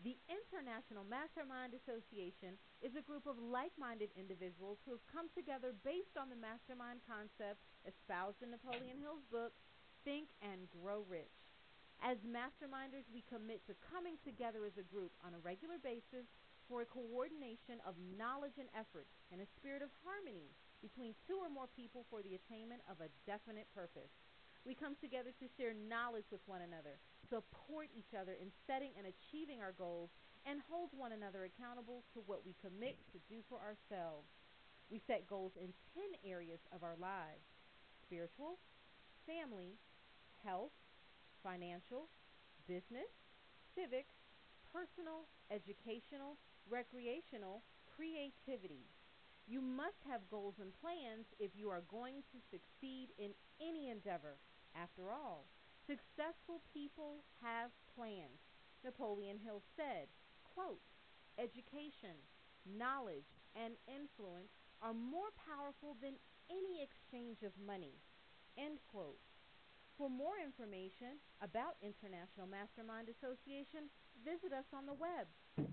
The International Mastermind Association is a group of like minded individuals who have come together based on the mastermind concept espoused in Napoleon Hill's book, Think and Grow Rich. As masterminders, we commit to coming together as a group on a regular basis for a coordination of knowledge and effort in a spirit of harmony between two or more people for the attainment of a definite purpose. We come together to share knowledge with one another, support each other in setting and achieving our goals, and hold one another accountable to what we commit to do for ourselves. We set goals in 10 areas of our lives: spiritual, family, health, financial, business, civic, personal, educational, recreational, creativity. You must have goals and plans if you are going to succeed in any endeavor. After all, successful people have plans. Napoleon Hill said, quote, education, knowledge, and influence are more powerful than any exchange of money. End quote. For more information about International Mastermind Association, visit us on the web,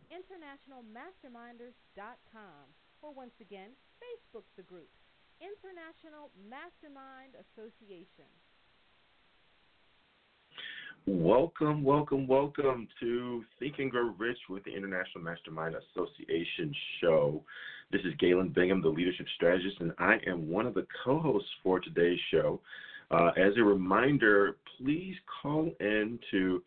internationalmasterminders.com, or once again, Facebook the group, International Mastermind Association. Welcome, welcome, welcome to Think and Grow Rich with the International Mastermind Association show. This is Galen Bingham, the leadership strategist, and I am one of the co-hosts for today's show. As a reminder, please call in to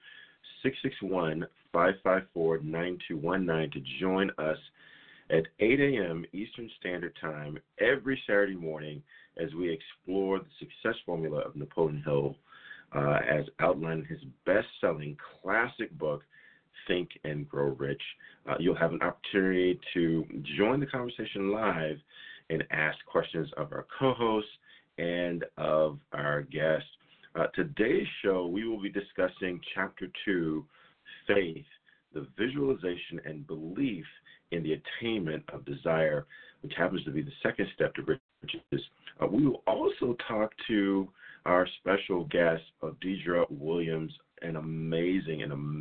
661-554-9219 to join us at 8 a.m. Eastern Standard Time every Saturday morning as we explore the success formula of Napoleon Hill as outlined in his best-selling classic book, Think and Grow Rich. You'll have an opportunity to join the conversation live and ask questions of our co-hosts and of our guests. Today's show, we will be discussing Chapter 2, Faith, the Visualization and Belief in the Attainment of Desire, which happens to be the second step to riches. We will also talk to our special guest, Deidre Williams, an amazing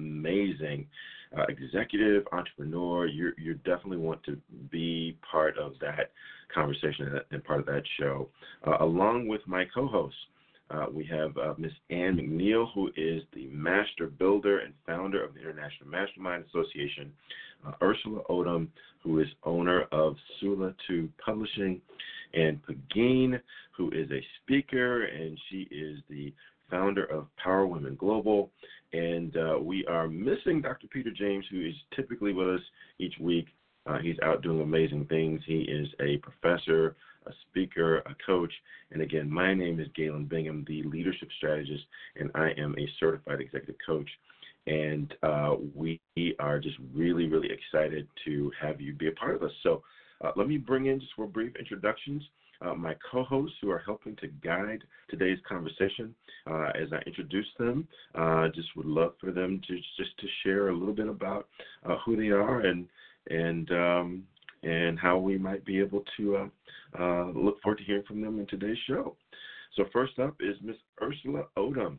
executive entrepreneur. You definitely want to be part of that conversation and part of that show. Along with my co-hosts, we have Ms. Ann McNeil, who is the master builder and founder of the International Mastermind Association, Ursula Odom, who is owner of Sula 2 Publishing, and Pegeen, who is a speaker, and she is the founder of Power Women Global. And we are missing Dr. Peter James, who is typically with us each week. He's out doing amazing things. He is a professor, a speaker, a coach. And again, my name is Galen Bingham, the leadership strategist, and I am a certified executive coach. And we are just really, really excited to have you be a part of us. So let me bring in just for brief introductions my co-hosts who are helping to guide today's conversation. As I introduce them, just would love for them to share a little bit about who they are and how we might be able to look forward to hearing from them in today's show. So first up is Miss Ursula Odom.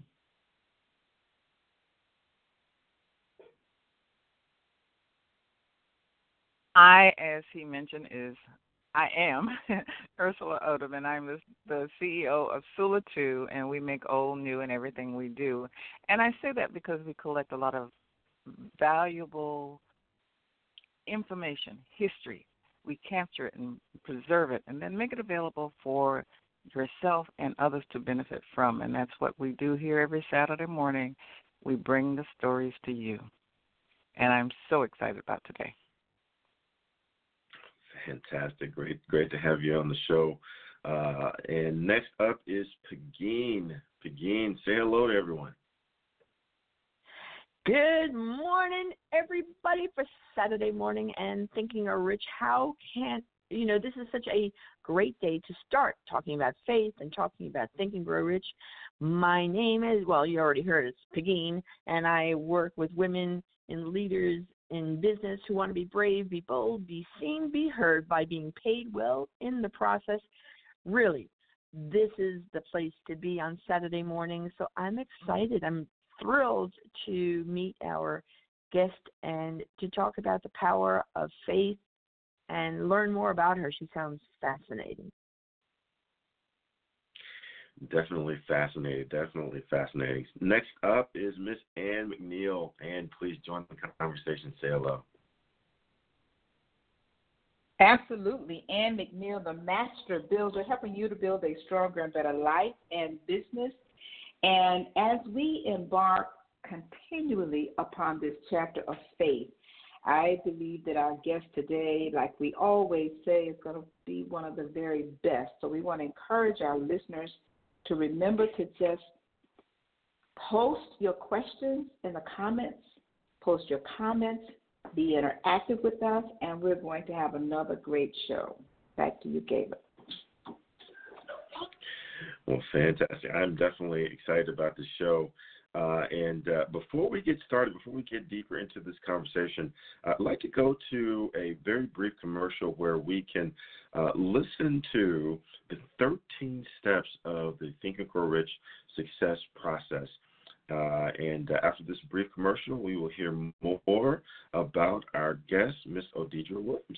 As he mentioned, I am Ursula Odom, and I'm the CEO of Sula 2, and we make old new in everything we do. And I say that because we collect a lot of valuable information, history. We capture it and preserve it, and then make it available for yourself and others to benefit from. And that's what we do here every Saturday morning. We bring the stories to you. And I'm so excited about today. Fantastic. Great to have you on the show. And next up is Pegeen. Pegeen, say hello to everyone. Good morning, everybody, for Saturday morning and Thinking Are Rich. How can, this is such a great day to start talking about faith and talking about Think and Grow Rich. My name is, well, you already heard it's Pegeen, and I work with women and leaders in business who want to be brave, be bold, be seen, be heard by being paid well in the process. Really, this is the place to be on Saturday morning. So I'm excited. I'm thrilled to meet our guest and to talk about the power of faith and learn more about her. She sounds fascinating. Definitely fascinating. Next up is Miss Ann McNeil. Ann, please join the conversation. Say hello. Absolutely. Ann McNeil, the master builder, helping you to build a stronger and better life and business. And as we embark continually upon this chapter of faith, I believe that our guest today, like we always say, is going to be one of the very best. So we want to encourage our listeners to remember to just post your questions in the comments, post your comments, be interactive with us, and we're going to have another great show. Back to you, Gabriel. Well, fantastic. I'm definitely excited about the show. And before we get started, before we get deeper into this conversation, I'd like to go to a very brief commercial where we can listen to the 13 steps of the Think and Grow Rich success process. And after this brief commercial, we will hear more about our guest, Miss Odedra Williams.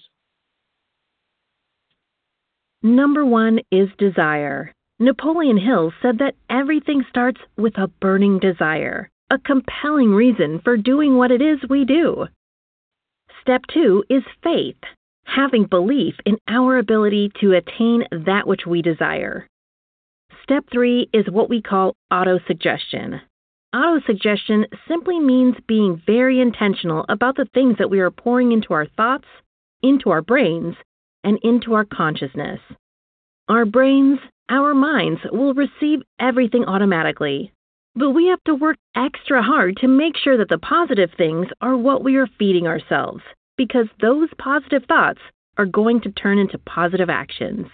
Number 1 is desire. Napoleon Hill said that everything starts with a burning desire, a compelling reason for doing what it is we do. Step 2 is faith, having belief in our ability to attain that which we desire. Step 3 is what we call autosuggestion. Autosuggestion simply means being very intentional about the things that we are pouring into our thoughts, into our brains, and into our consciousness. Our brains, our minds will receive everything automatically, but we have to work extra hard to make sure that the positive things are what we are feeding ourselves, because those positive thoughts are going to turn into positive actions.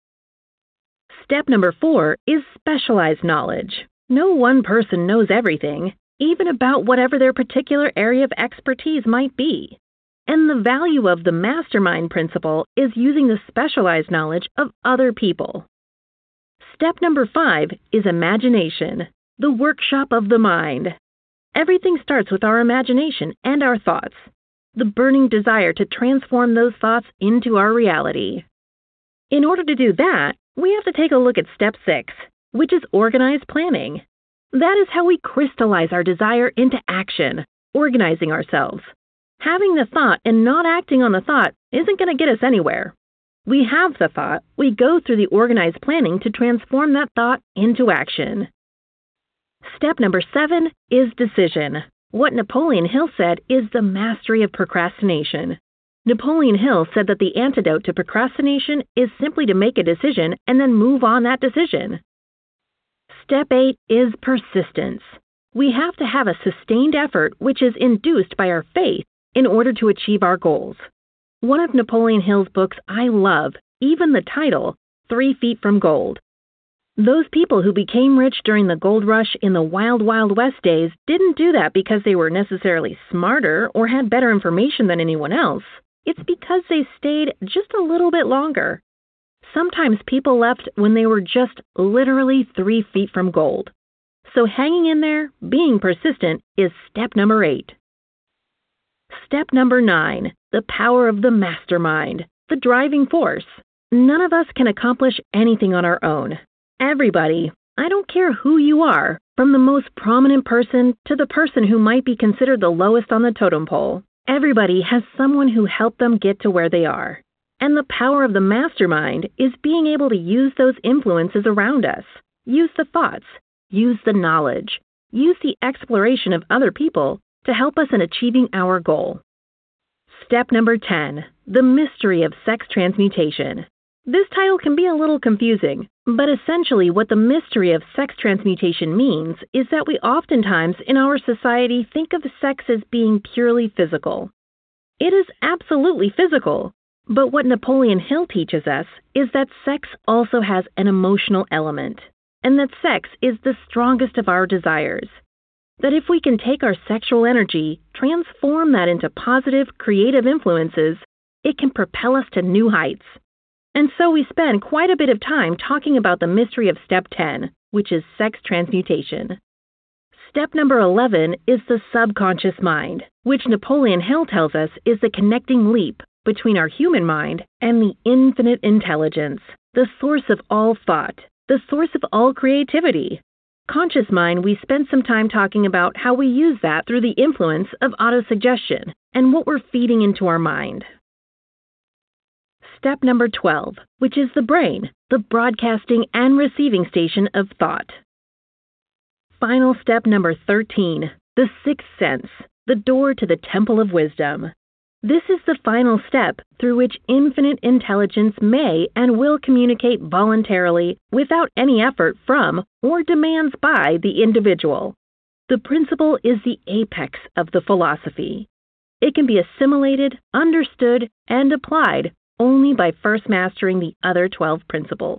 Step number 4 is specialized knowledge. No one person knows everything, even about whatever their particular area of expertise might be. And the value of the mastermind principle is using the specialized knowledge of other people. Step number 5 is imagination, the workshop of the mind. Everything starts with our imagination and our thoughts, the burning desire to transform those thoughts into our reality. In order to do that, we have to take a look at step 6, which is organized planning. That is how we crystallize our desire into action, organizing ourselves. Having the thought and not acting on the thought isn't going to get us anywhere. We have the thought, we go through the organized planning to transform that thought into action. Step number 7 is decision. What Napoleon Hill said is the mastery of procrastination. Napoleon Hill said that the antidote to procrastination is simply to make a decision and then move on that decision. Step 8 is persistence. We have to have a sustained effort which is induced by our faith in order to achieve our goals. One of Napoleon Hill's books I love, even the title, 3 Feet from Gold. Those people who became rich during the gold rush in the wild, wild west days didn't do that because they were necessarily smarter or had better information than anyone else. It's because they stayed just a little bit longer. Sometimes people left when they were just literally 3 feet from gold. So hanging in there, being persistent, is step number 8. Step number 9, the power of the mastermind, the driving force. None of us can accomplish anything on our own. Everybody, I don't care who you are, from the most prominent person to the person who might be considered the lowest on the totem pole, everybody has someone who helped them get to where they are. And the power of the mastermind is being able to use those influences around us, use the thoughts, use the knowledge, use the exploration of other people to help us in achieving our goal. Step number 10, the mystery of sex transmutation. This title can be a little confusing, but essentially what the mystery of sex transmutation means is that we oftentimes in our society think of sex as being purely physical. It is absolutely physical, but what Napoleon Hill teaches us is that sex also has an emotional element, and that sex is the strongest of our desires. That if we can take our sexual energy, transform that into positive, creative influences, it can propel us to new heights. And so we spend quite a bit of time talking about the mystery of Step 10, which is sex transmutation. Step number 11 is the subconscious mind, which Napoleon Hill tells us is the connecting leap between our human mind and the infinite intelligence, the source of all thought, the source of all creativity. Conscious mind, we spent some time talking about how we use that through the influence of autosuggestion and what we're feeding into our mind. Step number 12, which is the brain, the broadcasting and receiving station of thought. Final step number 13, the sixth sense, the door to the temple of wisdom. This is the final step through which infinite intelligence may and will communicate voluntarily without any effort from or demands by the individual. The principle is the apex of the philosophy. It can be assimilated, understood, and applied only by first mastering the other 12 principles.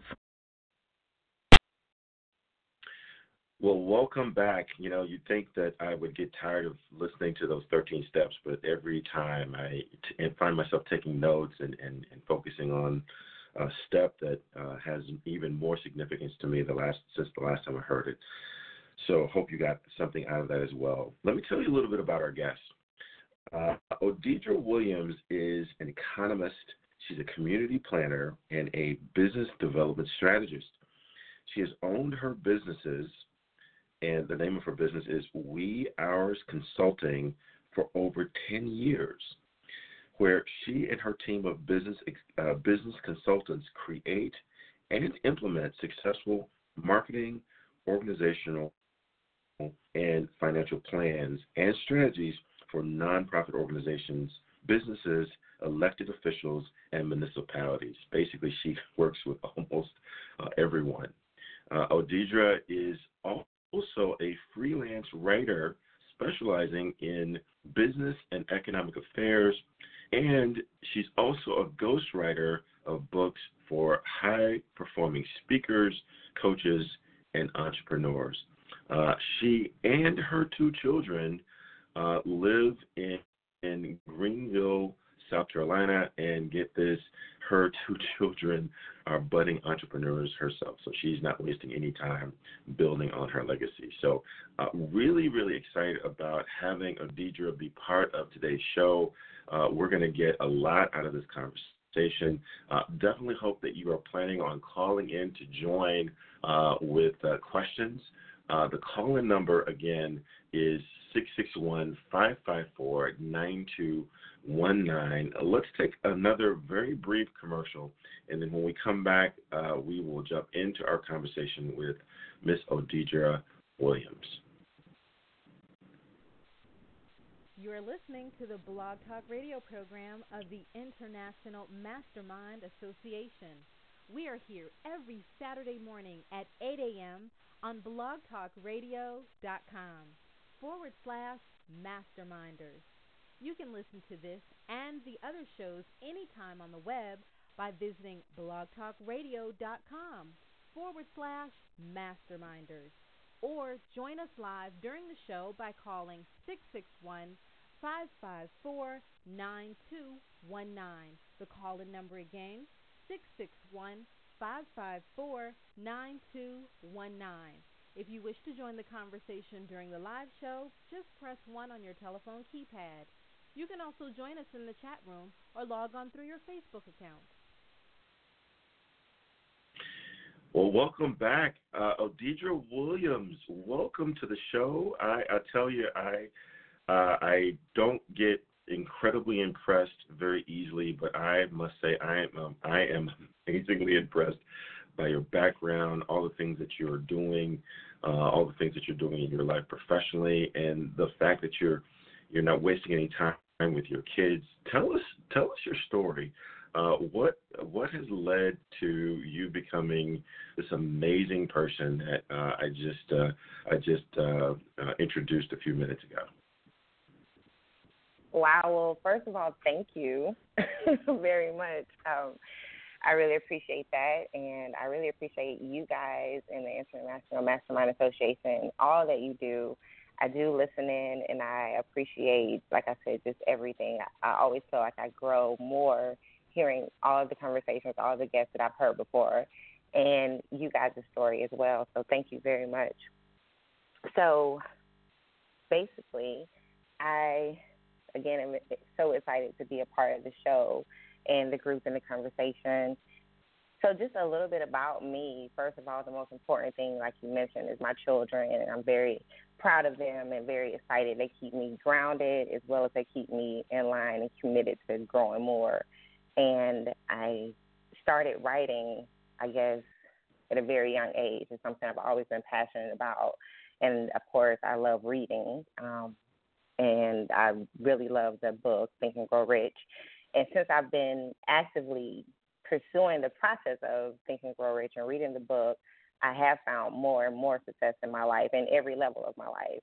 Well, welcome back. You'd think that I would get tired of listening to those 13 steps, but every time I find myself taking notes and focusing on a step that has even more significance to me since the last time I heard it. So hope you got something out of that as well. Let me tell you a little bit about our guest. Odedra Williams is an economist. She's a community planner and a business development strategist. She has owned her businesses, and the name of her business is We Ours Consulting, for over 10 years, where she and her team of business consultants create and implement successful marketing, organizational, and financial plans and strategies for nonprofit organizations, businesses, elected officials, and municipalities. Basically, she works with almost everyone. Odedra is also a freelance writer specializing in business and economic affairs, and she's also a ghostwriter of books for high-performing speakers, coaches, and entrepreneurs. She and her two children live in Greenville, South Carolina, and get this, her two children are budding entrepreneurs herself, so she's not wasting any time building on her legacy. So really, really excited about having Odedra be part of today's show. We're going to get a lot out of this conversation. Definitely hope that you are planning on calling in to join with questions. The call-in number, again, is 661-554-9219. Let's take another very brief commercial, and then when we come back, we will jump into our conversation with Miss Odedra Williams. You are listening to the Blog Talk Radio program of the International Mastermind Association. We are here every Saturday morning at 8 a.m. on blogtalkradio.com/masterminders. You can listen to this and the other shows anytime on the web by visiting blogtalkradio.com/masterminders. Or join us live during the show by calling 661-554-9219. The call-in number again, 661-554-9219. If you wish to join the conversation during the live show, just press 1 on your telephone keypad. You can also join us in the chat room or log on through your Facebook account. Well, welcome back, Odedra Williams. Welcome to the show. I tell you, I don't get incredibly impressed very easily, but I must say I am amazingly impressed by your background, all the things that you're doing, all the things that you're doing in your life professionally, and the fact that you're not wasting any time with your kids. Tell us your story. What has led to you becoming this amazing person that I just introduced a few minutes ago? Wow. Well, first of all, thank you very much. I really appreciate that, and I really appreciate you guys in the International Mastermind Association, all that you do. I do listen in, and I appreciate, like I said, just everything. I always feel like I grow more hearing all of the conversations, all of the guests that I've heard before, and you guys' story as well. So thank you very much. So basically, I again, I'm so excited to be a part of the show and the group and the conversation. So just a little bit about me. First of all, the most important thing, like you mentioned, is my children, and I'm very proud of them and very excited. They keep me grounded as well as they keep me in line and committed to growing more. And I started writing, I guess, at a very young age. It's something I've always been passionate about. And, of course, I love reading. And I really love the book, Think and Grow Rich. And since I've been actively pursuing the process of Think and Grow Rich and reading the book, I have found more and more success in my life in every level of my life.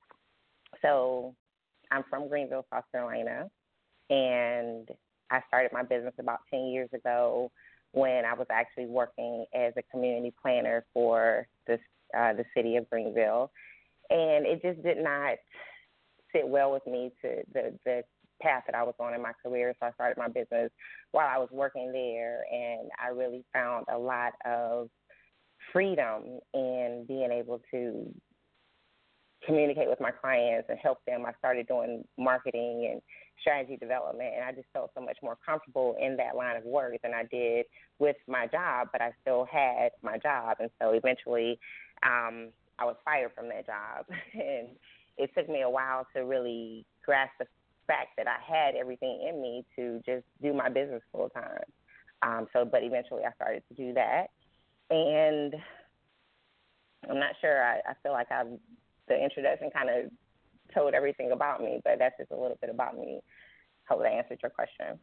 So I'm from Greenville, South Carolina, and I started my business about 10 years ago when I was actually working as a community planner for the city of Greenville. And it just did not sit well with me to the path that I was on in my career. So I started my business while I was working there, and I really found a lot of freedom in being able to communicate with my clients and help them. I started doing marketing and strategy development, and I just felt so much more comfortable in that line of work than I did with my job, but I still had my job. And so eventually I was fired from that job, and it took me a while to really grasp the fact that I had everything in me to just do my business full time. But eventually I started to do that. And I'm not sure, I feel like the introduction kind of told everything about me, but that's just a little bit about me. Hope that answered your question.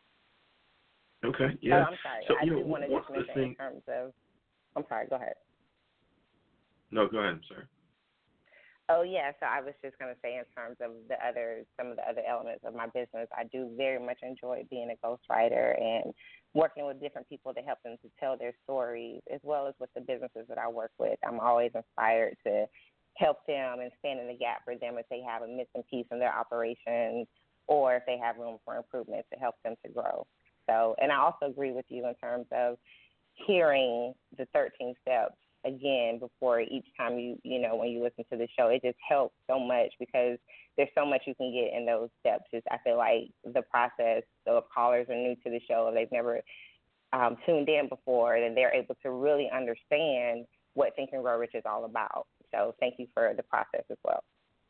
Okay, yeah. I'm sorry. So, I do want to just mention thing... in terms of, I'm sorry, go ahead. No, go ahead, I'm sorry. Oh, yeah, so I was just going to say in terms of some of the other elements of my business, I do very much enjoy being a ghostwriter and working with different people to help them to tell their stories, as well as with the businesses that I work with. I'm always inspired to help them and stand in the gap for them if they have a missing piece in their operations or if they have room for improvement to help them to grow. So, and I also agree with you in terms of hearing the 13 steps again before each time when you listen to the show. It just helps so much because there's so much you can get in those steps. I feel like the process, so if callers are new to the show, if they've never tuned in before, then they're able to really understand what Think and Grow Rich is all about. So thank you for the process as well.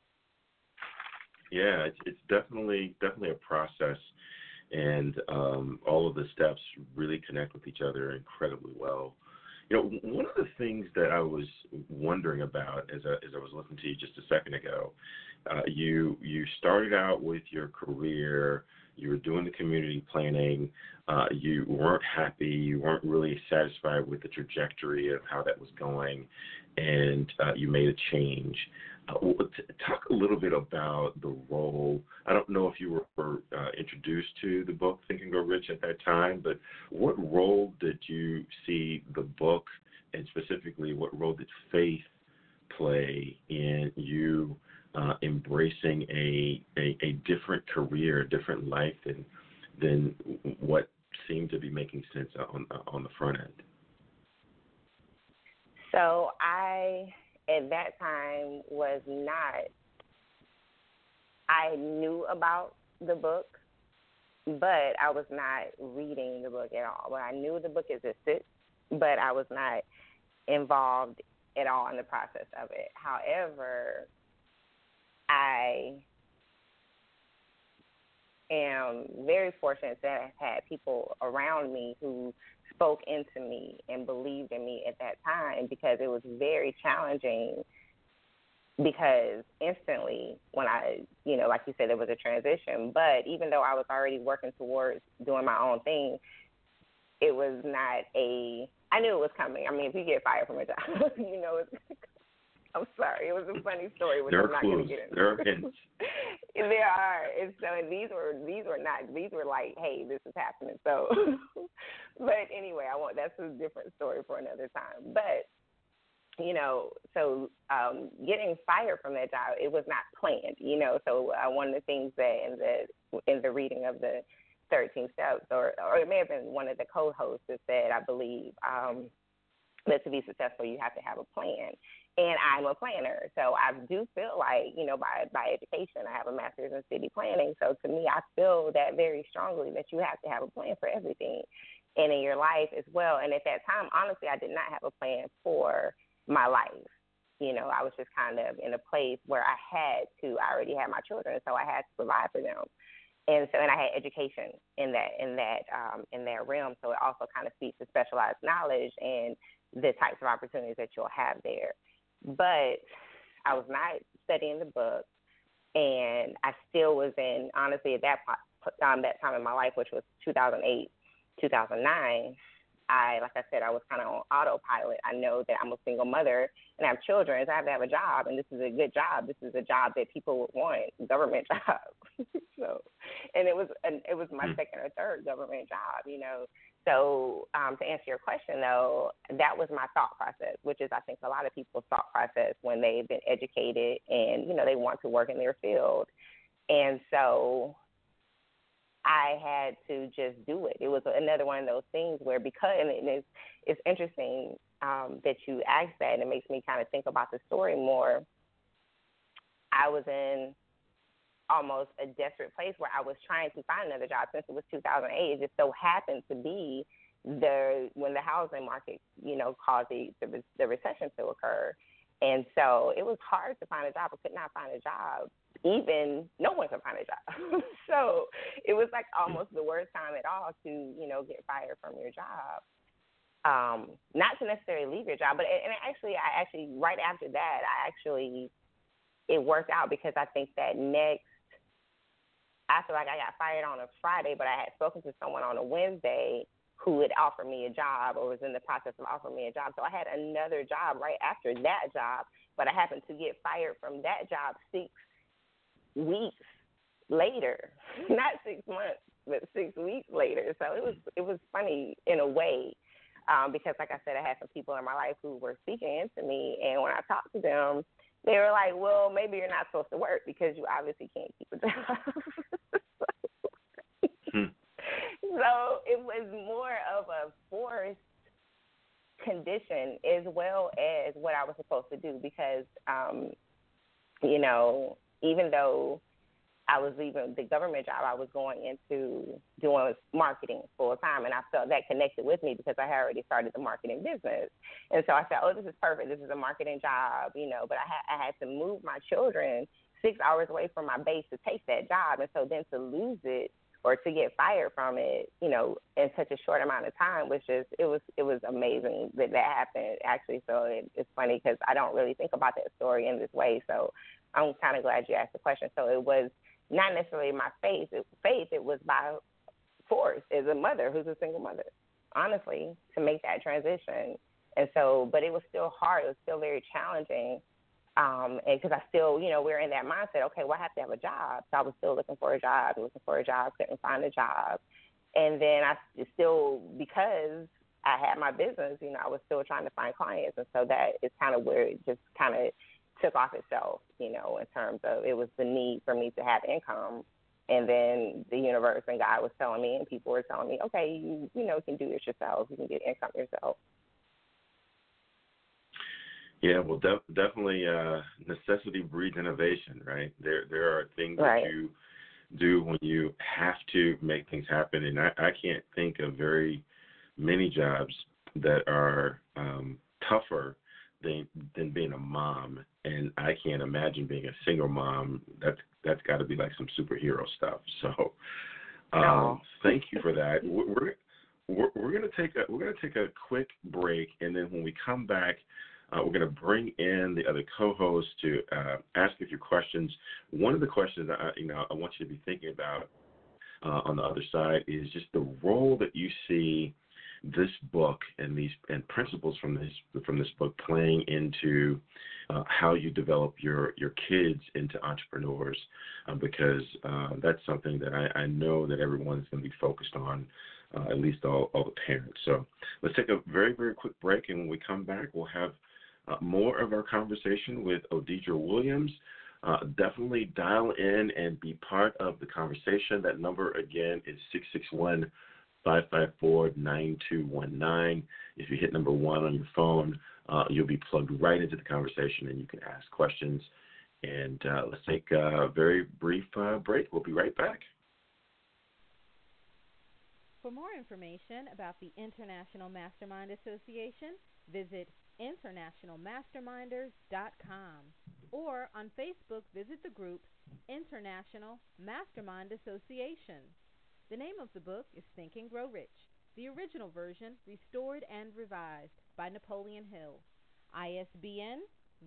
Yeah, it's definitely a process, and all of the steps really connect with each other incredibly well. One of the things that I was wondering about as I was listening to you just a second ago, you started out with your career, you were doing the community planning, you weren't happy, you weren't really satisfied with the trajectory of how that was going, and you made a change. Talk a little bit about the role. I don't know if you were introduced to the book Think and Grow Rich at that time, but what role did you see the book, and specifically what role did faith play in you embracing a different career, a different life than what seemed to be making sense on the front end? So at that time I knew about the book, but I was not reading the book at all. Well, I knew the book existed, but I was not involved at all in the process of it. However, I am very fortunate that I've had people around me who spoke into me and believed in me at that time, because it was very challenging, because instantly when I, like you said, there was a transition, but even though I was already working towards doing my own thing, it was not I knew it was coming. I mean, if you get fired from a job, I'm sorry. It was a funny story, which I'm not going to get into. There are hints. There are. And so these were like, hey, this is happening. So, but anyway, that's a different story for another time. But, so getting fired from that job, it was not planned, So one of the things that in the reading of the 13 steps, or it may have been one of the co-hosts that said, I believe, that to be successful, you have to have a plan. and I'm a planner. So I do feel like, by education, I have a master's in city planning. So to me, I feel that very strongly that you have to have a plan for everything and in your life as well. And at that time, honestly, I did not have a plan for my life. I was just kind of in a place where I already had my children, so I had to provide for them. And I had education in that realm. So it also kind of speaks to specialized knowledge and the types of opportunities that you'll have there. But I was not studying the book, and I still was honestly, at that time in my life, which was 2008, 2009, like I said, I was kind of on autopilot. I know that I'm a single mother and I have children, so I have to have a job, and this is a good job. This is a job that people would want, a government job. And it was my second or third government job, So to answer your question, though, that was my thought process, which is I think a lot of people's thought process when they've been educated and, they want to work in their field. And so I had to just do it. It was another one of those things where it's interesting that you asked that, and it makes me kind of think about the story more. I was in almost a desperate place where I was trying to find another job since it was 2008. It just so happened to be when the housing market, caused the recession to occur. And so it was hard to find a job. I could not find a job. Even no one could find a job. So it was like almost the worst time at all to, get fired from your job. Not to necessarily leave your job, but I actually right after that, it worked out because I think that I feel like I got fired on a Friday, but I had spoken to someone on a Wednesday who had offered me a job or was in the process of offering me a job. So I had another job right after that job, but I happened to get fired from that job 6 weeks later, not 6 months, but 6 weeks later. So it was funny in a way because, like I said, I had some people in my life who were speaking into me, and when I talked to them, they were like, well, maybe you're not supposed to work because you obviously can't keep a job. So it was more of a forced condition as well as what I was supposed to do because, even though I was leaving the government job, I was going into doing marketing full time, and I felt that connected with me because I had already started the marketing business. And so I said, oh, this is perfect. This is a marketing job, but I had to move my children 6 hours away from my base to take that job. And so then to lose it or to get fired from it, in such a short amount of time was just, it was amazing that happened, actually. So it's funny because I don't really think about that story in this way. So I'm kind of glad you asked the question. So it was not necessarily my faith. It was by force as a mother who's a single mother, honestly, to make that transition. And so, but it was still hard. It was still very challenging. And because I still, we're in that mindset, okay, well, I have to have a job. So I was still looking for a job, couldn't find a job. And then I still, because I had my business, I was still trying to find clients. And so that is kind of where it just kind of took off itself, in terms of it was the need for me to have income. And then the universe and God was telling me, and people were telling me, okay, you can do this yourself. You can get income yourself. Yeah, well, definitely necessity breeds innovation, right? There are things right. that you do when you have to make things happen, and I can't think of very many jobs that are tougher than being a mom, and I can't imagine being a single mom. That's got to be like some superhero stuff. So, thank you for that. We're gonna take a quick break, and then when we come back, we're going to bring in the other co-hosts to ask a few questions. One of the questions I want you to be thinking about on the other side is just the role that you see this book and principles from this book playing into how you develop your kids into entrepreneurs, because that's something that I know that everyone's going to be focused on. At least all the parents. So let's take a very, very quick break, and when we come back, we'll have more of our conversation with Odedra Williams. Definitely dial in and be part of the conversation. That number, again, is 661-554-9219. If you hit number 1 on your phone, you'll be plugged right into the conversation, and you can ask questions. And let's take a very brief break. We'll be right back. For more information about the International Mastermind Association, visit internationalmasterminders.com, or on Facebook, visit the group International Mastermind Association. The name of the book is Think and Grow Rich, the original version restored and revised by Napoleon Hill. ISBN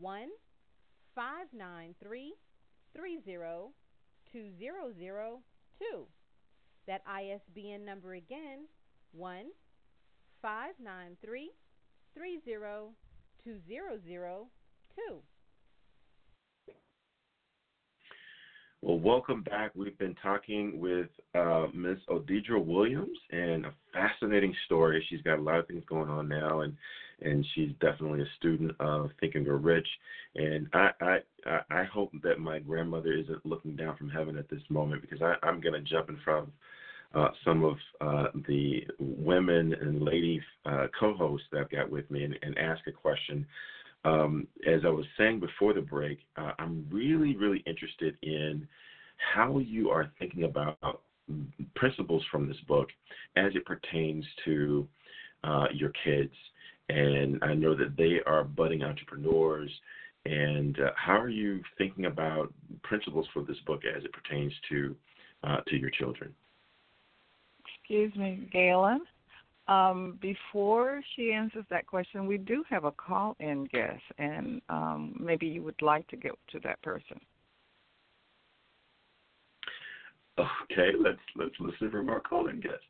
1-593-30-2002. That ISBN number again, 1-593-30-2002. Well, welcome back. We've been talking with Ms. Odedra Williams, and a fascinating story. She's got a lot of things going on now, and she's definitely a student of Think and Grow Rich. And I hope that my grandmother isn't looking down from heaven at this moment, because I'm going to jump in front of some of the women and lady co-hosts that I've got with me and ask a question. As I was saying before the break, I'm really, really interested in how you are thinking about principles from this book as it pertains to your kids. And I know that they are budding entrepreneurs. And how are you thinking about principles for this book as it pertains to your children? Excuse me, Galen. Before she answers that question, we do have a call-in guest, and maybe you would like to get to that person. Okay, let's listen from our call-in guest.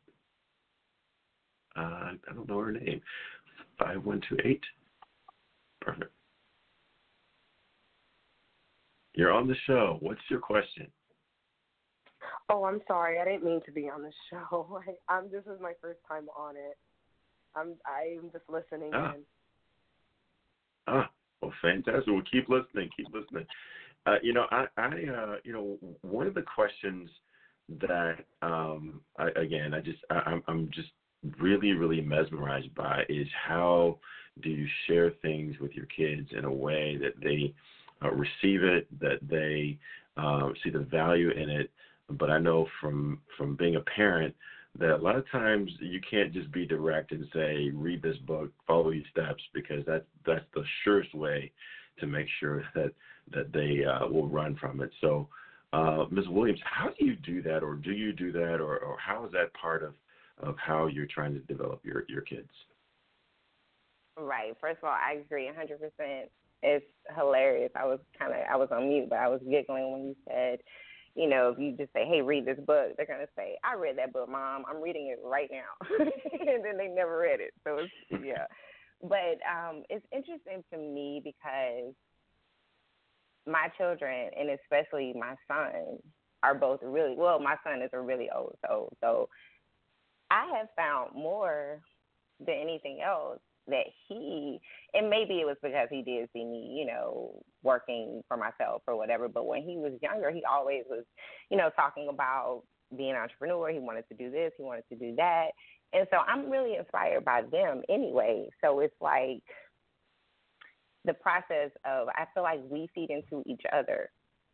I don't know her name. 5128. Perfect. You're on the show. What's your question? Oh, I'm sorry. I didn't mean to be on the show. This is my first time on it. I'm just listening in. Well, fantastic. Well, keep listening. One of the questions that I'm just really, really mesmerized by is how do you share things with your kids in a way that they receive it, that they see the value in it. But I know from being a parent that a lot of times you can't just be direct and say, read this book, follow these steps, because that's the surest way to make sure that they will run from it. So, Ms. Williams, how do you do that, or do you do that, or how is that part of how you're trying to develop your kids? Right. First of all, I agree 100%. It's hilarious. I was on mute, but I was giggling when you said, if you just say, hey, read this book, they're going to say, I read that book, Mom. I'm reading it right now. And then they never read it. So, yeah. But it's interesting to me because my children, and especially my son, are both my son is a really old soul. So I have found more than anything else that and maybe it was because he did see me, working for myself or whatever, but when he was younger, he always was, talking about being an entrepreneur. He wanted to do this, he wanted to do that. And so I'm really inspired by them anyway. So it's like the process of, I feel like we feed into each other,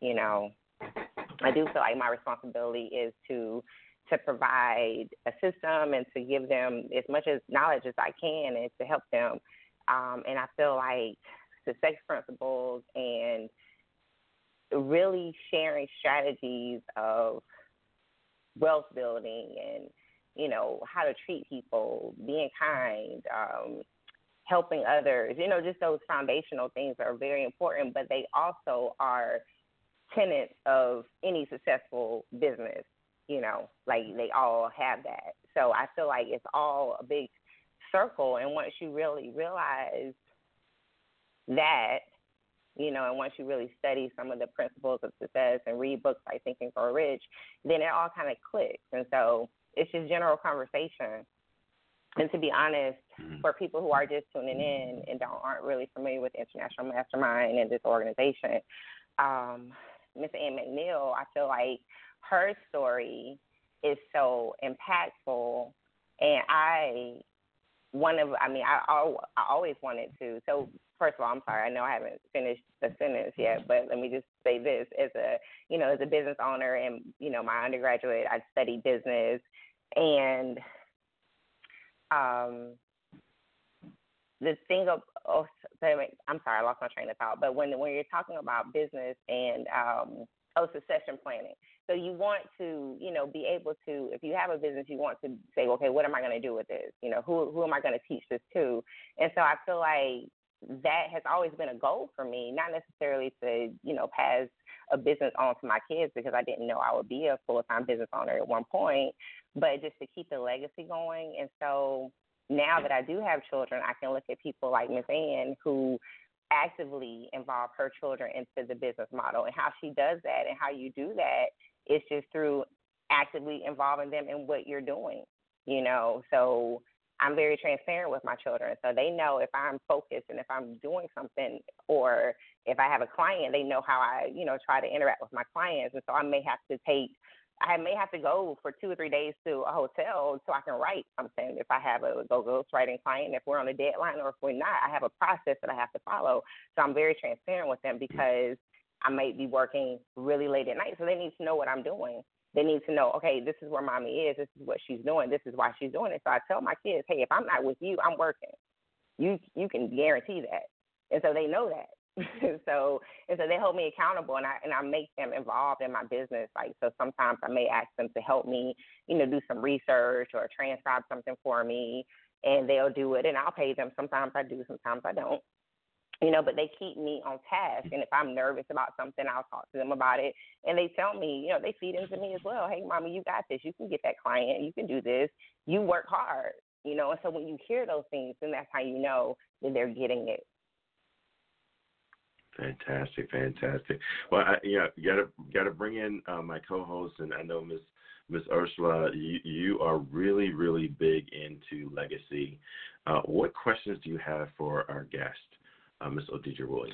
I do feel like my responsibility is to provide a system and to give them as much as knowledge as I can and to help them. And I feel like success principles and really sharing strategies of wealth building and, how to treat people, being kind, helping others, just those foundational things are very important, but they also are tenets of any successful business. Like they all have that. So I feel like it's all a big circle. And once you really realize that, and once you really study some of the principles of success and read books like Think and Grow Rich, then it all kind of clicks. And so it's just general conversation. And to be honest, for people who are just tuning in and aren't really familiar with International Mastermind and this organization, Miss Ann McNeil, I feel like her story is so impactful, and I I always wanted to. So first of all, I'm sorry. I know I haven't finished the sentence yet, but let me just say this: as a business owner, and my undergraduate, I studied business, and the thing of I'm sorry, I lost my train of thought. But when you're talking about business and succession planning. So you want to, be able to, if you have a business, you want to say, okay, what am I going to do with this? Who am I going to teach this to? And so I feel like that has always been a goal for me, not necessarily to, pass a business on to my kids, because I didn't know I would be a full-time business owner at one point, but just to keep the legacy going. And so now that I do have children, I can look at people like Miss Ann, who actively involve her children into the business model, and how she does that, and how you do that is just through actively involving them in what you're doing, So I'm very transparent with my children, so they know if I'm focused and if I'm doing something, or if I have a client, they know how I, try to interact with my clients. And so I may have to go for 2 or 3 days to a hotel so I can write something. If I have a ghostwriting client, if we're on a deadline, or if we're not, I have a process that I have to follow. So I'm very transparent with them, because I may be working really late at night. So they need to know what I'm doing. They need to know, okay, this is where mommy is. This is what she's doing. This is why she's doing it. So I tell my kids, hey, if I'm not with you, I'm working. You can guarantee that. And so they know that. So they hold me accountable, and I make them involved in my business. Like, so sometimes I may ask them to help me, do some research or transcribe something for me, and they'll do it, and I'll pay them. Sometimes I do, sometimes I don't. But they keep me on task. And if I'm nervous about something, I'll talk to them about it. And they tell me, they feed into me as well. Hey, Mama, you got this. You can get that client. You can do this. You work hard, And so when you hear those things, then that's how you know that they're getting it. Fantastic. Well, gotta bring in my co-host, and I know Miss Ursula, you are really, really big into legacy. What questions do you have for our guest, Miss Odidra Williams?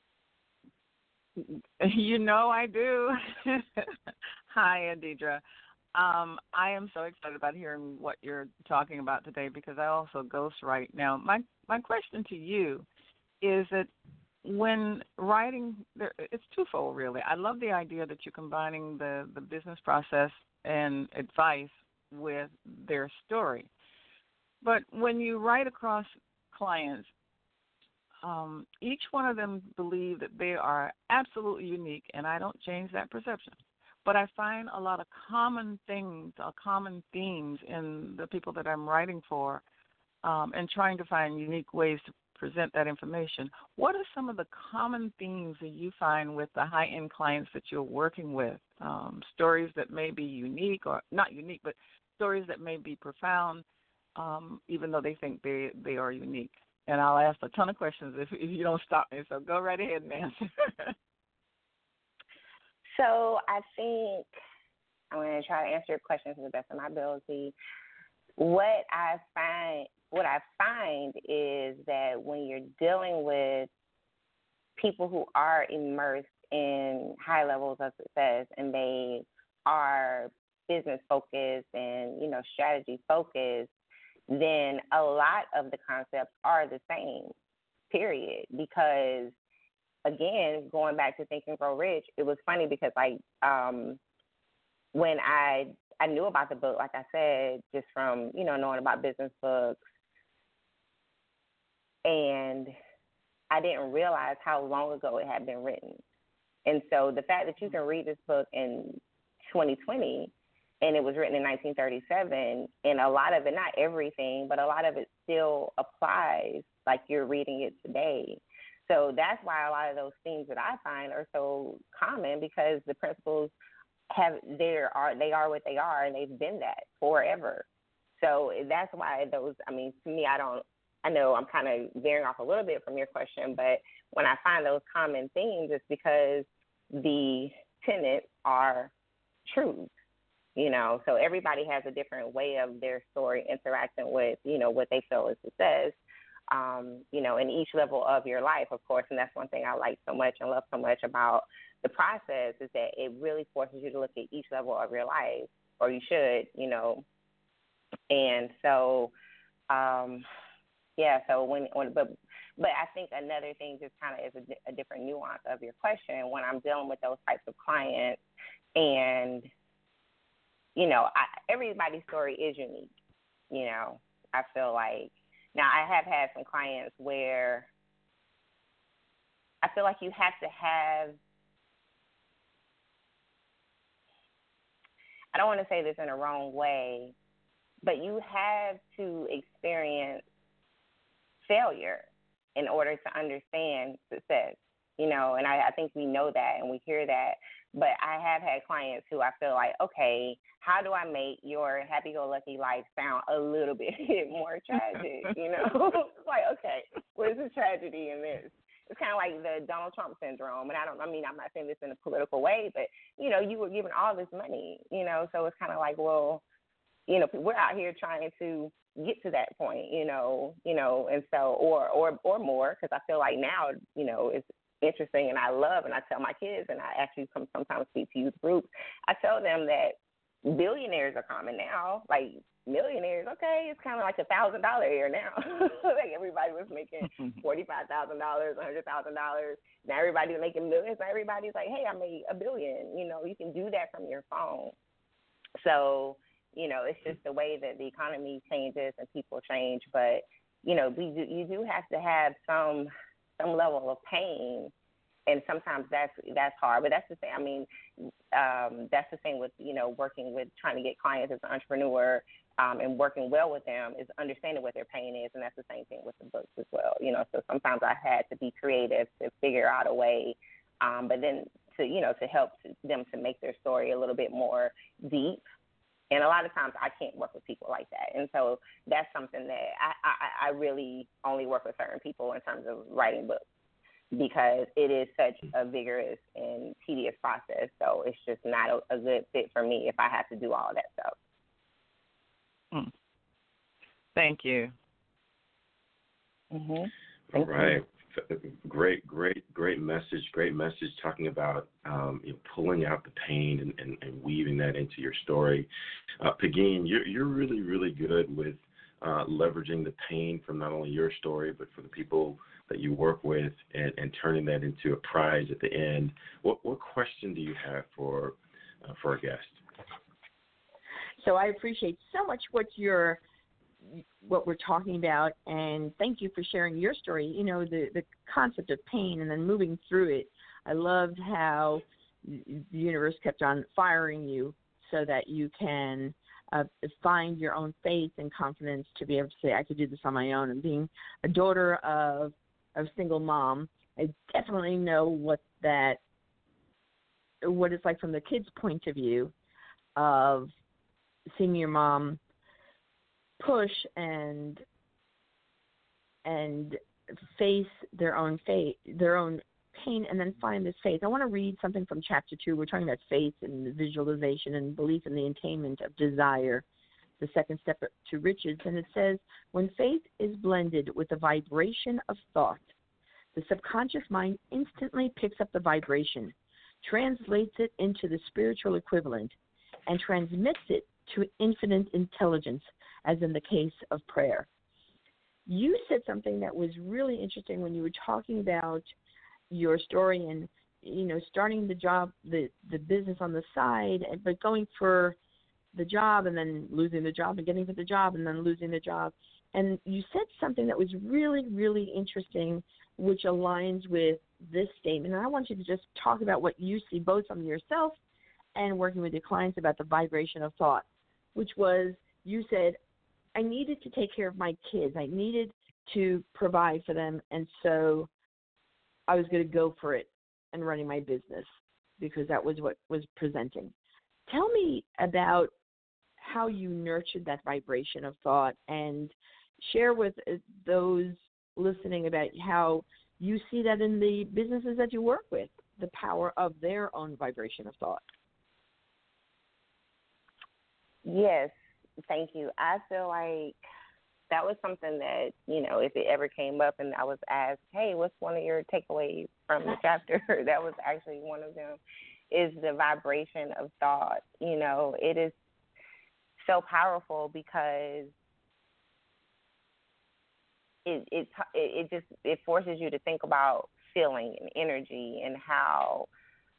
I do. Hi, Odidra. I am so excited about hearing what you're talking about today, because I also ghostwrite. Now, my question to you is that when writing, it's twofold, really. I love the idea that you're combining the business process and advice with their story. But when you write across clients, each one of them believe that they are absolutely unique, and I don't change that perception. But I find a lot of common things, common themes in the people that I'm writing for, and trying to find unique ways to present that information. What are some of the common themes that you find with the high-end clients that you're working with? Stories that may be unique, or not unique, but stories that may be profound, even though they think they are unique. And I'll ask a ton of questions if you don't stop me, so go right ahead and answer. So I think I'm going to try to answer your questions to the best of my ability. What I find is that when you're dealing with people who are immersed in high levels of success, and they are business focused and, strategy focused, then a lot of the concepts are the same, period. Because, again, going back to Think and Grow Rich, it was funny because, when I knew about the book, like I said, just from, knowing about business books, and I didn't realize how long ago it had been written. And so the fact that you can read this book in 2020, and it was written in 1937, and a lot of it, not everything, but a lot of it still applies like you're reading it today. So that's why a lot of those themes that I find are so common, because the principles they are what they are, and they've been that forever. So that's why to me, I know I'm kind of veering off a little bit from your question, but when I find those common themes, it's because the tenets are true. So everybody has a different way of their story interacting with, what they feel is success, in each level of your life, of course. And that's one thing I like so much and love so much about the process, is that it really forces you to look at each level of your life, or you should, And so Yeah, so but I think another thing just kind of is a different nuance of your question when I'm dealing with those types of clients, and everybody's story is unique. I feel like now I have had some clients where I feel like you have to have. I don't want to say this in a wrong way, but you have to experience failure in order to understand success, and I think we know that and we hear that, but I have had clients who I feel like, okay, how do I make your happy-go-lucky life sound a little bit more tragic, It's like, okay, where's the tragedy in this? It's kind of like the Donald Trump syndrome, and I'm not saying this in a political way, but, you were given all this money, so it's kind of like, well, we're out here trying to get to that point, and so, or more, because I feel like now, it's interesting, and I love, and I tell my kids, and I actually sometimes speak to youth groups, I tell them that billionaires are common now, like millionaires, okay, it's kind of like $1,000 a year now. Like everybody was making $45,000, $100,000. Now everybody's making millions. Now everybody's like, hey, I made $1 billion. You can do that from your phone. So, it's just the way that the economy changes and people change. But, you do have to have some level of pain. And sometimes that's hard, but that's the thing. I mean, that's the thing with working with trying to get clients as an entrepreneur and working well with them is understanding what their pain is, and that's the same thing with the books as well. So sometimes I had to be creative to figure out a way, but then to help them to make their story a little bit more deep. And a lot of times I can't work with people like that, and so that's something that I really only work with certain people in terms of writing books, because it is such a vigorous and tedious process. So it's just not a good fit for me if I have to do all that stuff. Thank you. All right. Great message. Great message talking about pulling out the pain and weaving that into your story. Pegeen, you're really, really good with leveraging the pain from not only your story, but for the people that you work with and turning that into a prize at the end. What question do you have for our guest? So I appreciate so much what we're talking about, and thank you for sharing your story. The concept of pain and then moving through it. I loved how the universe kept on firing you so that you can find your own faith and confidence to be able to say, I could do this on my own. And being a daughter of a single mom, I definitely know what it's like from the kids' point of view of seeing your mom push and face their own pain and then find this faith. I want to read something from chapter 2. We're talking about faith and visualization and belief in the attainment of desire, the second step to riches. And it says, when faith is blended with the vibration of thought, the subconscious mind instantly picks up the vibration, translates it into the spiritual equivalent, and transmits it to infinite intelligence, as in the case of prayer. You said something that was really interesting when you were talking about your story and, starting the job, the business on the side, but going for the job and then losing the job and getting for the job and then losing the job. And you said something that was really, really interesting, which aligns with this statement. And I want you to just talk about what you see both from yourself and working with your clients about the vibration of thought, which was, you said, I needed to take care of my kids. I needed to provide for them. And so I was going to go for it and running my business because that was what was presenting. Tell me about how you nurtured that vibration of thought and share with those listening about how you see that in the businesses that you work with, the power of their own vibration of thought. Yes, thank you. I feel like that was something that, if it ever came up and I was asked, hey, what's one of your takeaways from the chapter? That was actually one of them, is the vibration of thought. It is so powerful because, it forces you to think about feeling and energy and how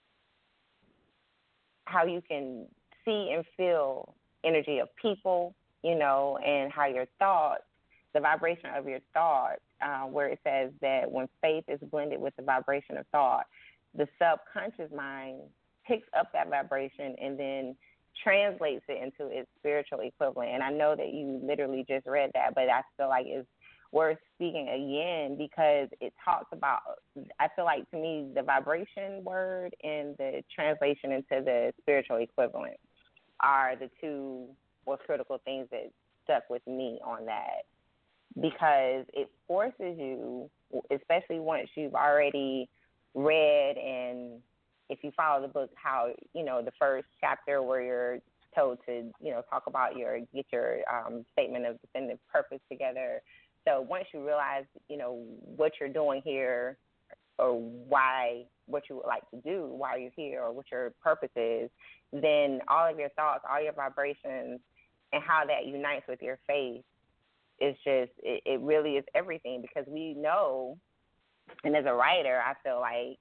you can see and feel energy of people, and how your thoughts, the vibration of your thoughts, where it says that when faith is blended with the vibration of thought, the subconscious mind picks up that vibration and then translates it into its spiritual equivalent. And I know that you literally just read that, but I feel like it's worth speaking again because it talks about, I feel like to me, the vibration word and the translation into the spiritual equivalent are the two most critical things that stuck with me on that, because it forces you, especially once you've already read, and if you follow the book, how, the first chapter where you're told to, talk about get your statement of definitive purpose together. So once you realize, what you're doing here, or what you would like to do, why you're here, or what your purpose is, then all of your thoughts, all your vibrations, and how that unites with your faith is just, it really is everything, because we know, and as a writer, I feel like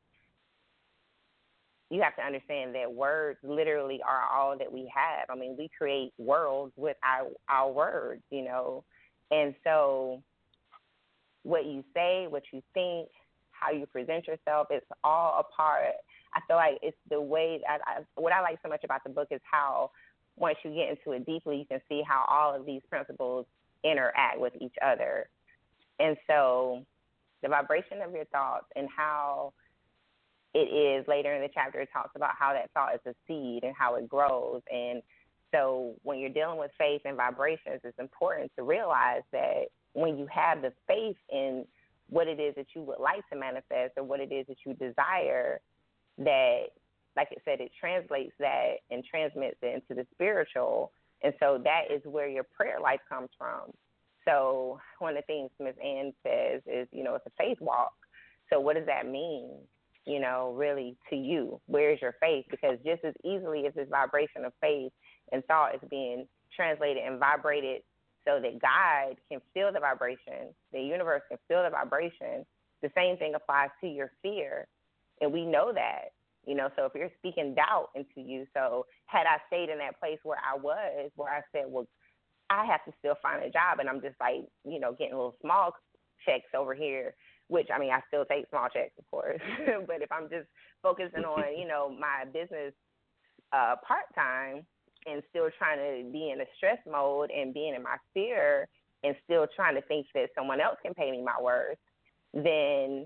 you have to understand that words literally are all that we have. I mean, we create worlds with our words, and so what you say, what you think, how you present yourself, it's all a part. I feel like it's the way what I like so much about the book is how once you get into it deeply, you can see how all of these principles interact with each other. And so the vibration of your thoughts and how it is, later in the chapter, it talks about how that thought is a seed and how it grows. And so when you're dealing with faith and vibrations, it's important to realize that when you have the faith in what it is that you would like to manifest or what it is that you desire, that, like it said, it translates that and transmits it into the spiritual. And so that is where your prayer life comes from. So one of the things Ms. Ann says is, it's a faith walk. So what does that mean, really to you? Where is your faith? Because just as easily as this vibration of faith and thought is being translated and vibrated so that God can feel the vibration, the universe can feel the vibration, the same thing applies to your fear. And we know that, so if you're speaking doubt into you, so had I stayed in that place where I said, well, I have to still find a job, and I'm just like, getting little small checks over here, which, I mean, I still take small checks, of course, but if I'm just focusing on, my business part-time, and still trying to be in a stress mode and being in my fear and still trying to think that someone else can pay me my worth, then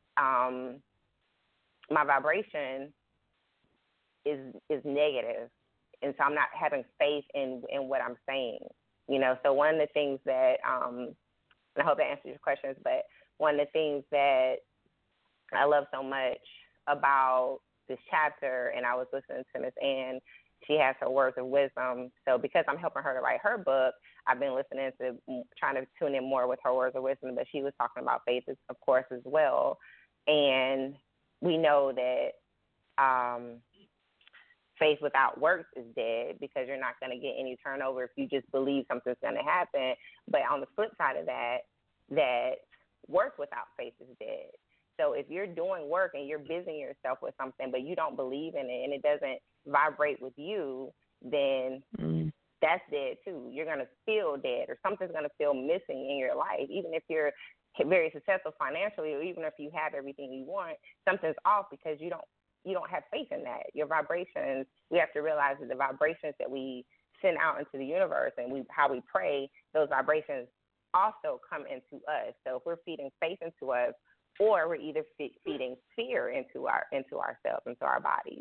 my vibration is negative. And so I'm not having faith in what I'm saying, So one of the things that, and I hope that answers your questions, but one of the things that I love so much about this chapter, and I was listening to Ms. Ann, she has her words of wisdom. So because I'm helping her to write her book, I've been listening to, trying to tune in more with her words of wisdom, but she was talking about faith, of course, as well. And we know that faith without works is dead, because you're not going to get any turnover if you just believe something's going to happen. But on the flip side of that work without faith is dead. So if you're doing work and you're busying yourself with something, but you don't believe in it and it doesn't vibrate with you, then that's dead too. You're going to feel dead, or something's going to feel missing in your life. Even if you're very successful financially, or even if you have everything you want, something's off because you don't have faith in that. Your vibrations, we have to realize that the vibrations that we send out into the universe and how we pray, those vibrations also come into us. So if we're feeding faith into us, or we're either feeding fear into ourselves, into our bodies.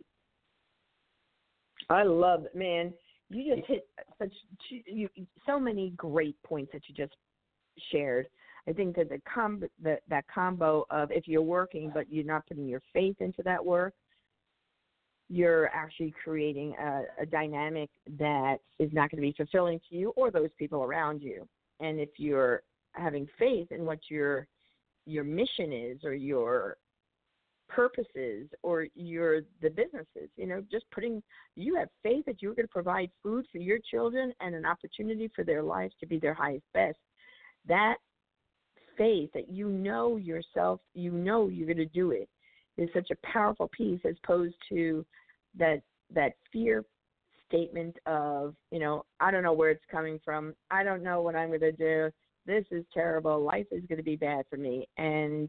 I love it, man. You just hit so many great points that you just shared. I think that that combo of, if you're working but you're not putting your faith into that work, you're actually creating a dynamic that is not going to be fulfilling to you or those people around you. And if you're having faith in what your mission is, or your purpose is, or the businesses, you have faith that you're going to provide food for your children and an opportunity for their lives to be their highest best. That faith that you know yourself, you know you're going to do it, is such a powerful piece as opposed to that fear statement of, I don't know where it's coming from. I don't know what I'm going to do. This is terrible. Life is going to be bad for me. And,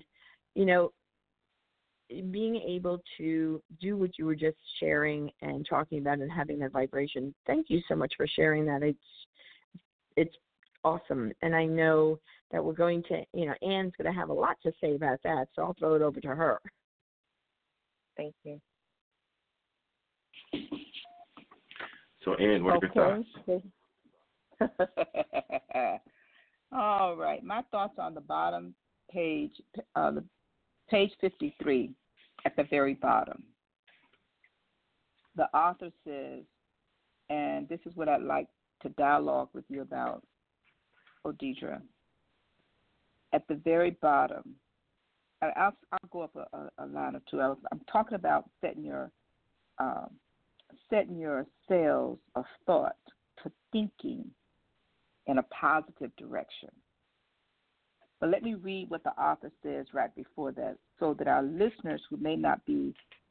being able to do what you were just sharing and talking about and having that vibration, thank you so much for sharing that. It's awesome. And I know that we're going to, Anne's going to have a lot to say about that, so I'll throw it over to her. Thank you. So, Anne, what are your thoughts? All right. My thoughts on the bottom page, page 53 at the very bottom. The author says, and this is what I'd like to dialogue with you about, Odidra. At the very bottom, I'll go up a line or two. I'm talking about setting your cells of thought to thinking in a positive direction. But let me read what the author says right before that so that our listeners who may not be